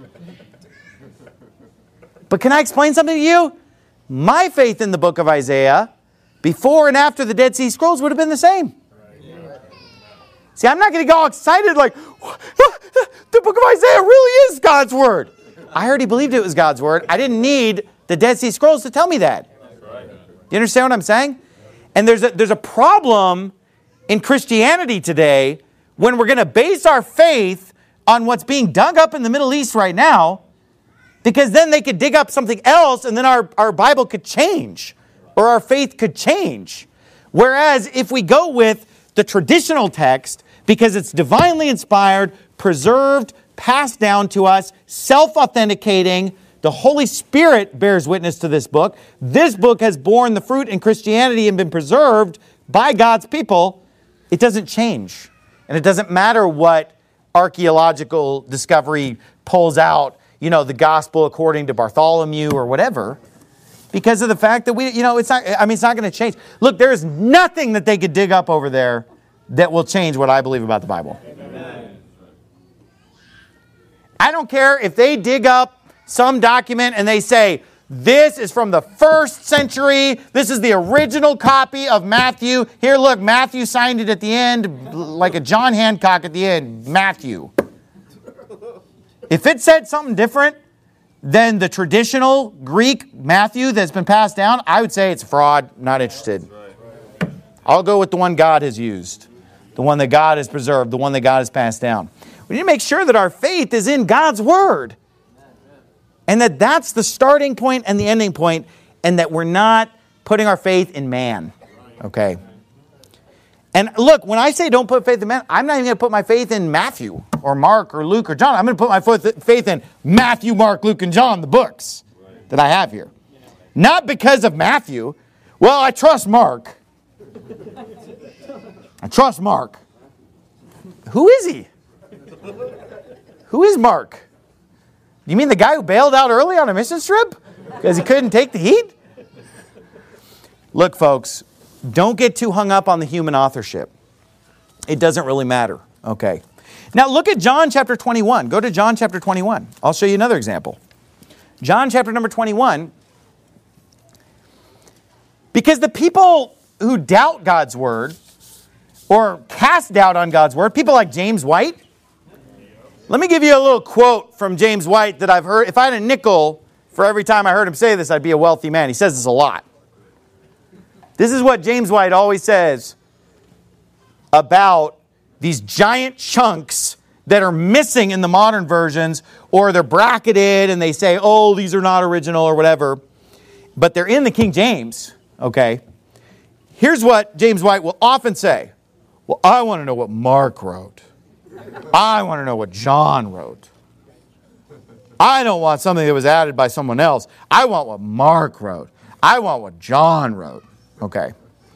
But can I explain something to you? My faith in the book of Isaiah, before and after the Dead Sea Scrolls, would have been the same. See, I'm not going to get all excited like, the book of Isaiah really is God's Word. I already believed it was God's Word. I didn't need the Dead Sea Scrolls to tell me that. You understand what I'm saying? And there's a problem in Christianity today when we're going to base our faith on what's being dug up in the Middle East right now, because then they could dig up something else and then our Bible could change or our faith could change. Whereas if we go with the traditional text, because it's divinely inspired, preserved, passed down to us, self-authenticating, the Holy Spirit bears witness to this book. This book has borne the fruit in Christianity and been preserved by God's people. It doesn't change. And it doesn't matter what archaeological discovery pulls out, you know, the gospel according to Bartholomew or whatever, because of the fact that it's not going to change. Look, there is nothing that they could dig up over there that will change what I believe about the Bible. Amen. I don't care if they dig up some document and they say, This is from the 1st century. This is the original copy of Matthew. Here, look, Matthew signed it at the end, like a John Hancock at the end. Matthew. If it said something different than the traditional Greek Matthew that's been passed down, I would say it's fraud, not interested. I'll go with the one God has used, the one that God has preserved, the one that God has passed down. We need to make sure that our faith is in God's Word. And that that's the starting point and the ending point, and that we're not putting our faith in man. Okay? And look, when I say don't put faith in man, I'm not even going to put my faith in Matthew or Mark or Luke or John. I'm going to put my faith in Matthew, Mark, Luke, and John, the books that I have here. Not because of Matthew. Well, I trust Mark. I trust Mark. Who is he? Who is Mark? You mean the guy who bailed out early on a mission trip because he couldn't take the heat? Look, folks, don't get too hung up on the human authorship. It doesn't really matter. Okay. Now look at John chapter 21. Go to John chapter 21. I'll show you another example. John chapter number 21. Because the people who doubt God's word or cast doubt on God's word, people like James White. Let me give you a little quote from James White that I've heard. If I had a nickel for every time I heard him say this, I'd be a wealthy man. He says this a lot. This is what James White always says about these giant chunks that are missing in the modern versions, or they're bracketed and they say, oh, these are not original or whatever. But they're in the King James, okay? Here's what James White will often say. Well, I want to know what Mark wrote. I want to know what John wrote. I don't want something that was added by someone else. I want what Mark wrote. I want what John wrote. Okay.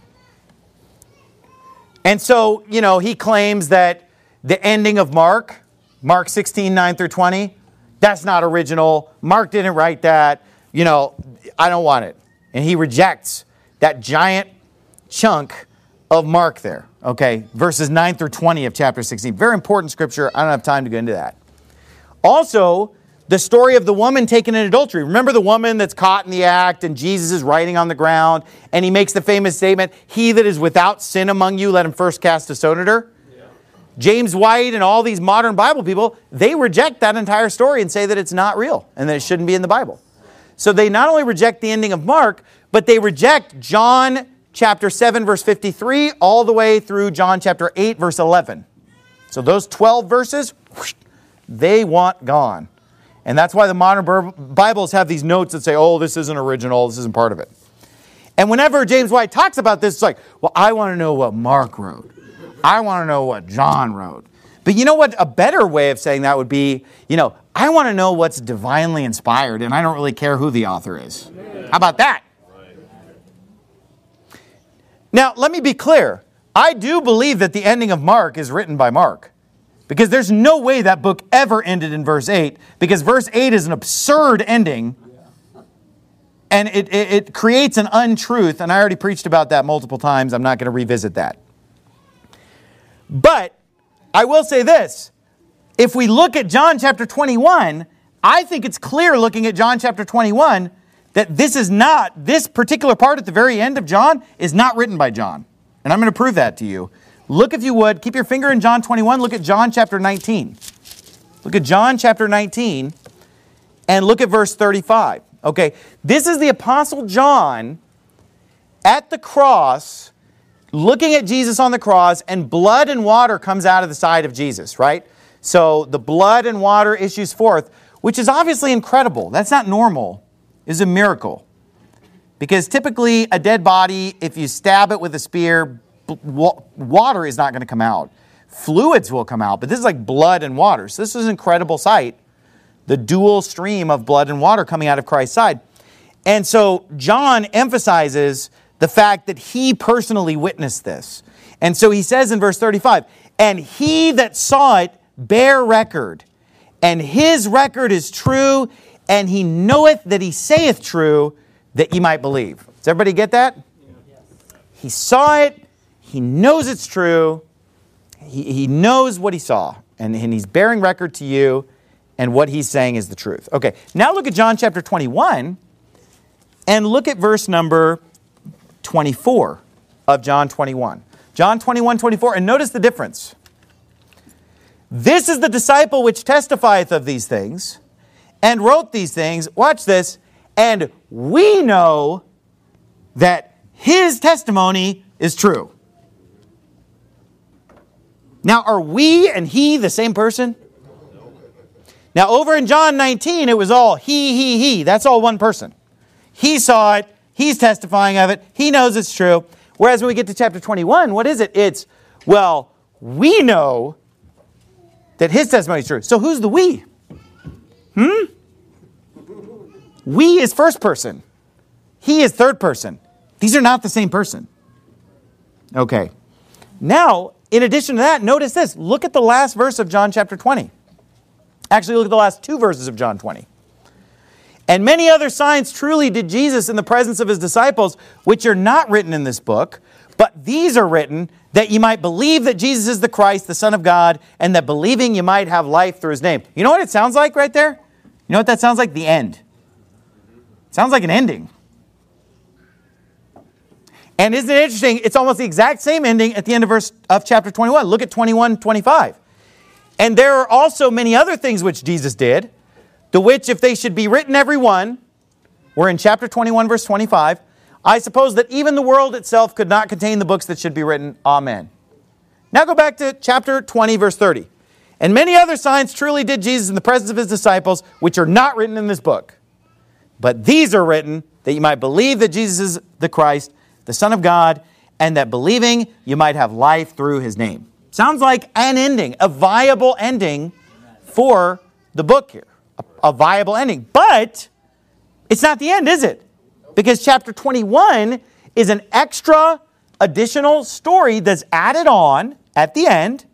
And so, he claims that the ending of Mark 16, 9 through 20, that's not original. Mark didn't write that. I don't want it. And he rejects that giant chunk of Mark there. Okay, verses 9 through 20 of chapter 16. Very important scripture. I don't have time to go into that. Also, the story of the woman taken in adultery. Remember the woman that's caught in the act and Jesus is writing on the ground and he makes the famous statement, he that is without sin among you, let him first cast a stone at her. Yeah. James White and all these modern Bible people, they reject that entire story and say that it's not real and that it shouldn't be in the Bible. So they not only reject the ending of Mark, but they reject John chapter 7, verse 53, all the way through John chapter 8, verse 11. So those 12 verses, they want gone. And that's why the modern Bibles have these notes that say, oh, this isn't original, this isn't part of it. And whenever James White talks about this, it's like, well, I want to know what Mark wrote. I want to know what John wrote. But you know what? A better way of saying that would be, I want to know what's divinely inspired, and I don't really care who the author is. How about that? Now, let me be clear. I do believe that the ending of Mark is written by Mark. Because there's no way that book ever ended in verse 8. Because verse 8 is an absurd ending. And it creates an untruth. And I already preached about that multiple times. I'm not going to revisit that. But I will say this. If we look at John chapter 21, I think it's clear looking at John chapter 21 that this particular part at the very end of John is not written by John. And I'm going to prove that to you. Look, if you would, keep your finger in John 21. Look at John chapter 19. Look at John chapter 19 and look at verse 35. Okay, this is the Apostle John at the cross, looking at Jesus on the cross, and blood and water comes out of the side of Jesus, right? So the blood and water issues forth, which is obviously incredible. That's not normal. It's a miracle. Because typically a dead body, if you stab it with a spear, water is not going to come out. Fluids will come out, but this is like blood and water. So this is an incredible sight. The dual stream of blood and water coming out of Christ's side. And so John emphasizes the fact that he personally witnessed this. And so he says in verse 35, and he that saw it bare record, and his record is true, and he knoweth that he saith true, that ye might believe. Does everybody get that? Yes. He saw it. He knows it's true. He knows what he saw. And he's bearing record to you. And what he's saying is the truth. Okay, now look at John chapter 21. and look at verse number 24 of John 21. John 21, 24, and notice the difference. This is the disciple which testifieth of these things, and wrote these things. Watch this. And we know that his testimony is true. Now, are we and he the same person? Now, over in John 19, it was all he. That's all one person. He saw it. He's testifying of it. He knows it's true. Whereas when we get to chapter 21, what is it? It's, well, we know that his testimony is true. So who's the we? We is first person. He is third person. These are not the same person. Okay. Now, in addition to that, notice this. Look at the last verse of John chapter 20. Actually, look at the last two verses of John 20. And many other signs truly did Jesus in the presence of his disciples, which are not written in this book, but these are written that you might believe that Jesus is the Christ, the Son of God, and that believing you might have life through his name. You know what it sounds like right there? You know what that sounds like? The end. It sounds like an ending. And isn't it interesting? It's almost the exact same ending at the end of chapter 21. Look at 21, 25. And there are also many other things which Jesus did, the which, if they should be written every one, we're in chapter 21, verse 25, I suppose that even the world itself could not contain the books that should be written. Amen. Now go back to chapter 20, verse 30. And many other signs truly did Jesus in the presence of his disciples, which are not written in this book. But these are written that you might believe that Jesus is the Christ, the Son of God, and that believing you might have life through his name. Sounds like an ending, a viable ending for the book here. A viable ending. But it's not the end, is it? Because chapter 21 is an extra additional story that's added on at the end.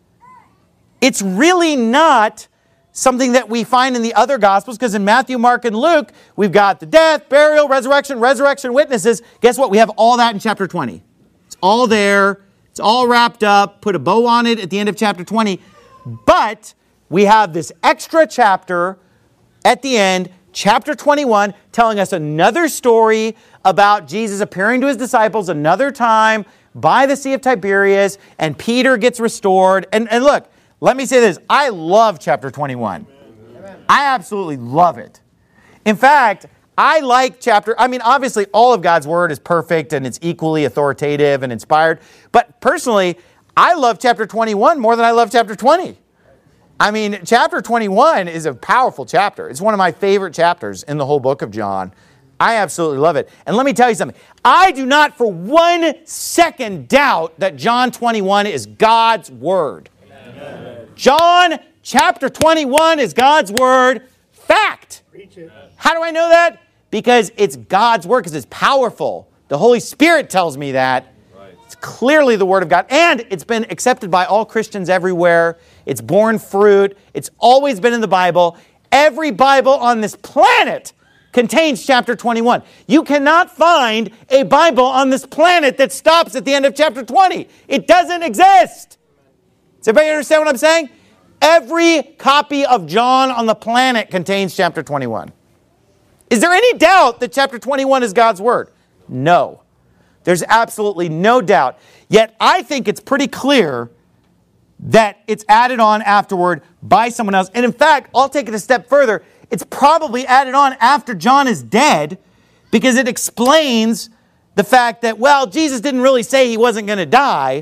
It's really not something that we find in the other Gospels, because in Matthew, Mark, and Luke, we've got the death, burial, resurrection witnesses. Guess what? We have all that in chapter 20. It's all there. It's all wrapped up. Put a bow on it at the end of chapter 20. But we have this extra chapter at the end, chapter 21, telling us another story about Jesus appearing to his disciples another time by the Sea of Tiberias, and Peter gets restored. And look, let me say this. I love chapter 21. Amen. I absolutely love it. In fact, I like obviously all of God's Word is perfect and it's equally authoritative and inspired. But personally, I love chapter 21 more than I love chapter 20. I mean, chapter 21 is a powerful chapter. It's one of my favorite chapters in the whole book of John. I absolutely love it. And let me tell you something. I do not for 1 second doubt that John 21 is God's Word. Amen. John chapter 21 is God's Word. Fact. How do I know that? Because it's God's Word, because it's powerful. The Holy Spirit tells me that. It's clearly the Word of God. And it's been accepted by all Christians everywhere. It's borne fruit. It's always been in the Bible. Every Bible on this planet contains chapter 21. You cannot find a Bible on this planet that stops at the end of chapter 20. It doesn't exist. Does everybody understand what I'm saying? Every copy of John on the planet contains chapter 21. Is there any doubt that chapter 21 is God's Word? No. There's absolutely no doubt. Yet I think it's pretty clear that it's added on afterward by someone else. And in fact, I'll take it a step further. It's probably added on after John is dead, because it explains the fact that, well, Jesus didn't really say he wasn't going to die.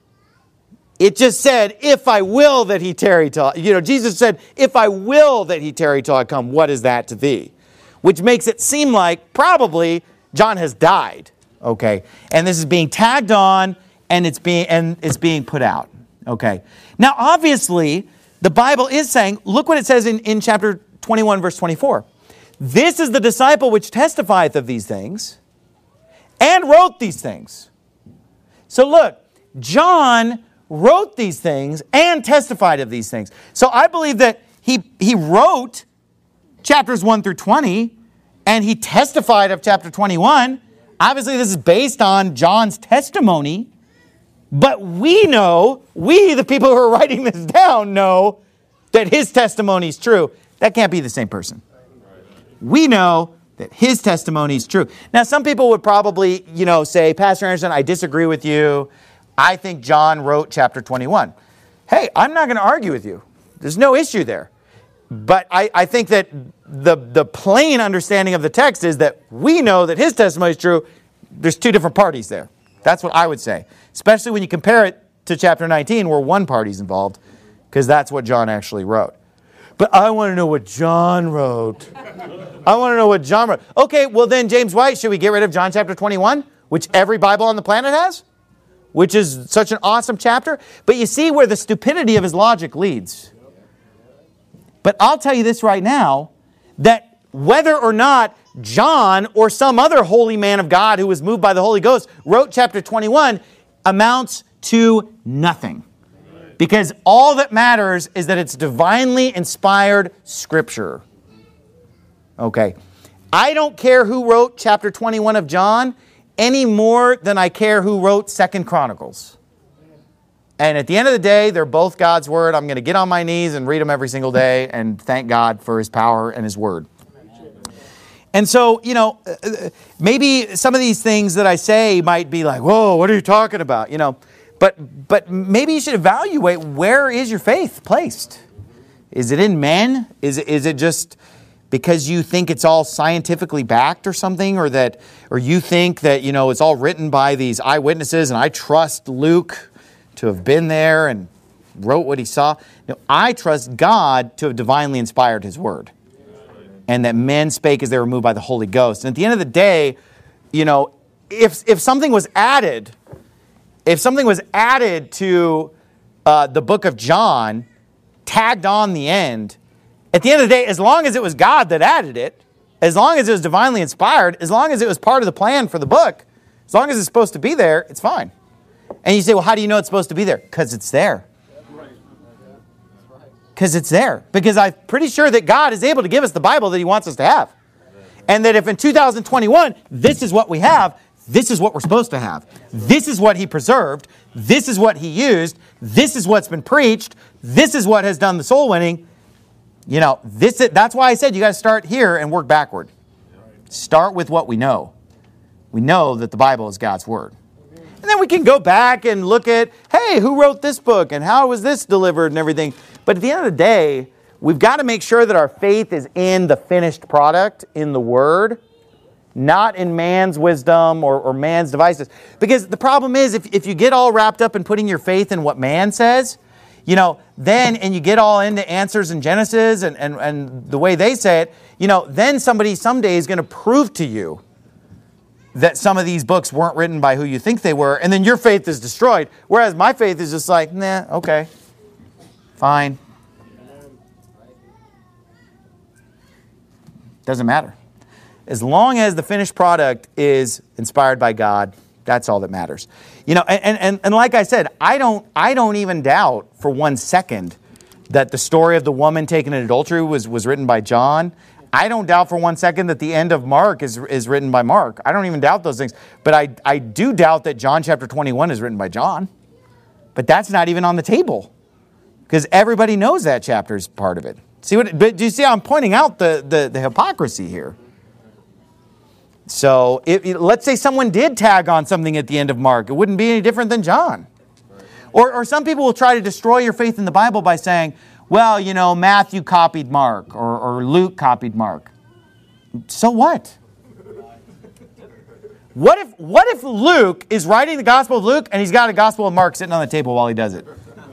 It just said, if I will that he tarry till, Jesus said, if I will that he tarry till I come, what is that to thee? Which makes it seem like probably John has died. Okay. And this is being tagged on, and it's being put out. Okay. Now, obviously, the Bible is saying, look what it says in chapter 21, verse 24. This is the disciple which testifieth of these things and wrote these things. So look, John wrote these things and testified of these things. So I believe that he wrote chapters 1 through 20, and he testified of chapter 21. Obviously, this is based on John's testimony. But we know, the people who are writing this down, know that his testimony is true. That can't be the same person. We know that his testimony is true. Now, some people would probably, say, Pastor Anderson, I disagree with you. I think John wrote chapter 21. Hey, I'm not going to argue with you. There's no issue there. But I think that the plain understanding of the text is that we know that his testimony is true. There's two different parties there. That's what I would say. Especially when you compare it to chapter 19 where one party's involved, because that's what John actually wrote. But I want to know what John wrote. Okay, well then, James White, should we get rid of John chapter 21, which every Bible on the planet has? Which is such an awesome chapter. But you see where the stupidity of his logic leads. But I'll tell you this right now, that whether or not John or some other holy man of God who was moved by the Holy Ghost wrote chapter 21 amounts to nothing. Because all that matters is that it's divinely inspired Scripture. Okay. I don't care who wrote chapter 21 of John any more than I care who wrote 2 Chronicles. And at the end of the day, they're both God's Word. I'm going to get on my knees and read them every single day and thank God for His power and His Word. And so, maybe some of these things that I say might be like, whoa, what are you talking about? But maybe you should evaluate, where is your faith placed? Is it in men? Is it just because you think it's all scientifically backed or something, or you think that it's all written by these eyewitnesses, and I trust Luke to have been there and wrote what he saw? No, I trust God to have divinely inspired His Word, and that men spake as they were moved by the Holy Ghost. And at the end of the day, if something was added. If something was added to the book of John, tagged on the end, at the end of the day, as long as it was God that added it, as long as it was divinely inspired, as long as it was part of the plan for the book, as long as it's supposed to be there, it's fine. And you say, well, how do you know it's supposed to be there? Because it's there. Because it's there. Because I'm pretty sure that God is able to give us the Bible that He wants us to have. And that if in 2021, this is what we have, this is what we're supposed to have. This is what He preserved. This is what He used. This is what's been preached. This is what has done the soul winning. That's why I said you got to start here and work backward. Start with what we know. We know that the Bible is God's Word. And then we can go back and look at, hey, who wrote this book and how was this delivered and everything. But at the end of the day, we've got to make sure that our faith is in the finished product, in the Word, not in man's wisdom or man's devices. Because the problem is, if you get all wrapped up in putting your faith in what man says, then, and you get all into answers in Genesis and the way they say it, then somebody someday is going to prove to you that some of these books weren't written by who you think they were, and then your faith is destroyed. Whereas my faith is just like, nah, okay, fine. Doesn't matter. As long as the finished product is inspired by God, that's all that matters. And like I said, I don't even doubt for 1 second that the story of the woman taken in adultery was written by John. I don't doubt for 1 second that the end of Mark is written by Mark. I don't even doubt those things. But I do doubt that John chapter 21 is written by John. But that's not even on the table, because everybody knows that chapter is part of it. But do you see how I'm pointing out the hypocrisy here? So let's say someone did tag on something at the end of Mark. It wouldn't be any different than John. Or some people will try to destroy your faith in the Bible by saying, well, Matthew copied Mark or Luke copied Mark. So what? What if Luke is writing the Gospel of Luke and he's got a Gospel of Mark sitting on the table while he does it?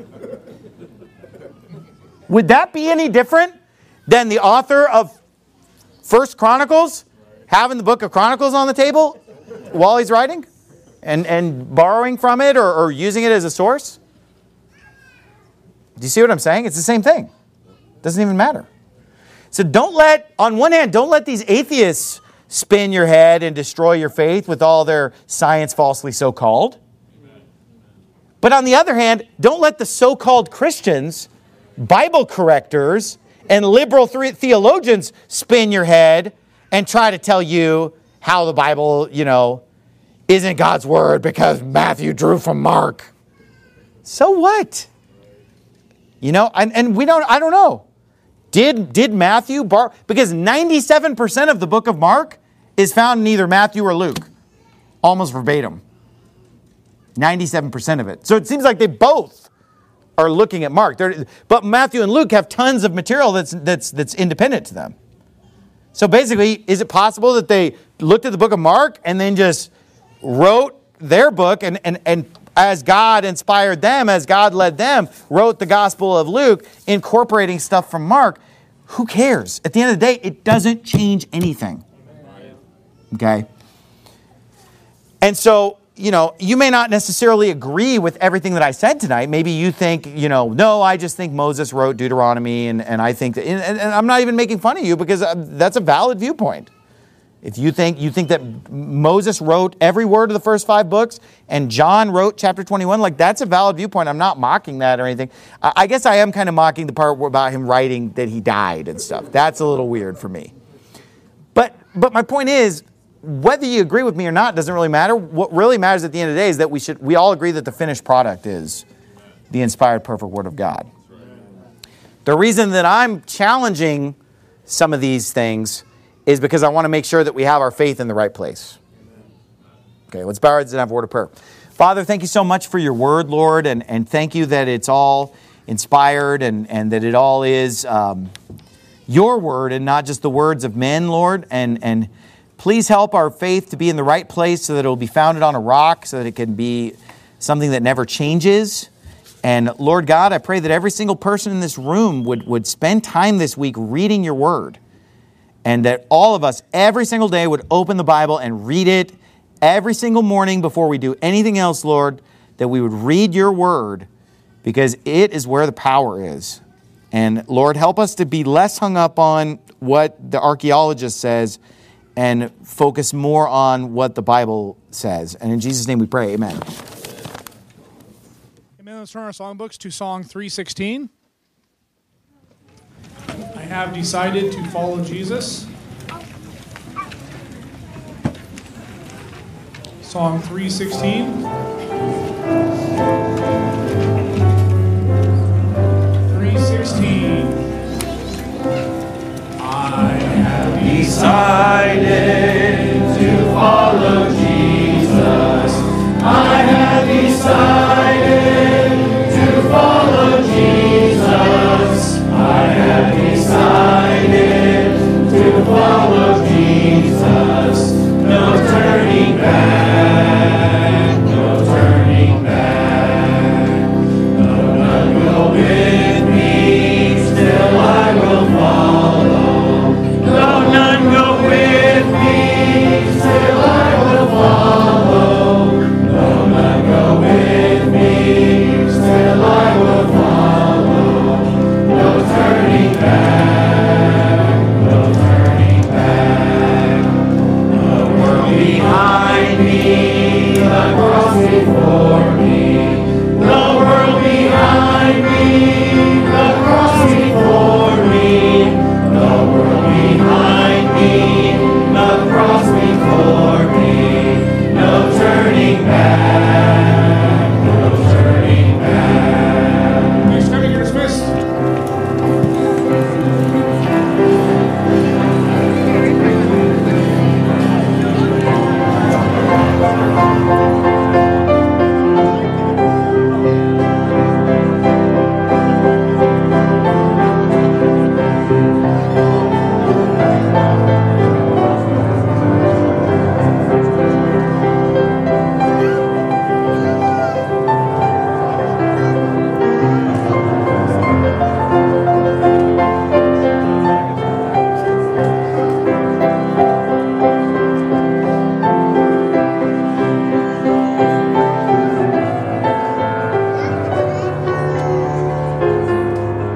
Would that be any different than the author of 1 Chronicles having the book of Chronicles on the table while he's writing and borrowing from it or using it as a source? Do you see what I'm saying? It's the same thing. It doesn't even matter. So on one hand, don't let these atheists spin your head and destroy your faith with all their science falsely so-called. But on the other hand, don't let the so-called Christians, Bible correctors, and liberal theologians spin your head and try to tell you how the Bible, isn't God's Word because Matthew drew from Mark. So what? And I don't know. Did Matthew borrow? Because 97% of the book of Mark is found in either Matthew or Luke. Almost verbatim. 97% of it. So it seems like they both are looking at Mark. But Matthew and Luke have tons of material that's independent to them. So basically, is it possible that they looked at the book of Mark and then just wrote their book and as God inspired them, as God led them, wrote the Gospel of Luke, incorporating stuff from Mark? Who cares? At the end of the day, it doesn't change anything. Okay? And so, you may not necessarily agree with everything that I said tonight. Maybe you think, no, I just think Moses wrote Deuteronomy, and I think that, and I'm not even making fun of you because that's a valid viewpoint. If you think that Moses wrote every word of the first 5 books and John wrote chapter 21, like that's a valid viewpoint. I'm not mocking that or anything. I guess I am kind of mocking the part about him writing that he died and stuff. That's a little weird for me. But my point is, whether you agree with me or not doesn't really matter. What really matters at the end of the day is that we all agree that the finished product is the inspired perfect Word of God. The reason that I'm challenging some of these things is because I want to make sure that we have our faith in the right place. Okay, let's bow our heads and have a word of prayer. Father, thank you so much for your word, Lord, and thank you that it's all inspired and that it all is your word and not just the words of men, Lord. And please help our faith to be in the right place so that it will be founded on a rock, so that it can be something that never changes. And Lord God, I pray that every single person in this room would spend time this week reading your word. And that all of us, every single day, would open the Bible and read it every single morning before we do anything else, Lord, that we would read your word because it is where the power is. And Lord, help us to be less hung up on what the archaeologist says and focus more on what the Bible says. And in Jesus' name we pray, amen. Amen. Let's turn our songbooks to Song 316. I have decided to follow Jesus. Song 316. 316. I have decided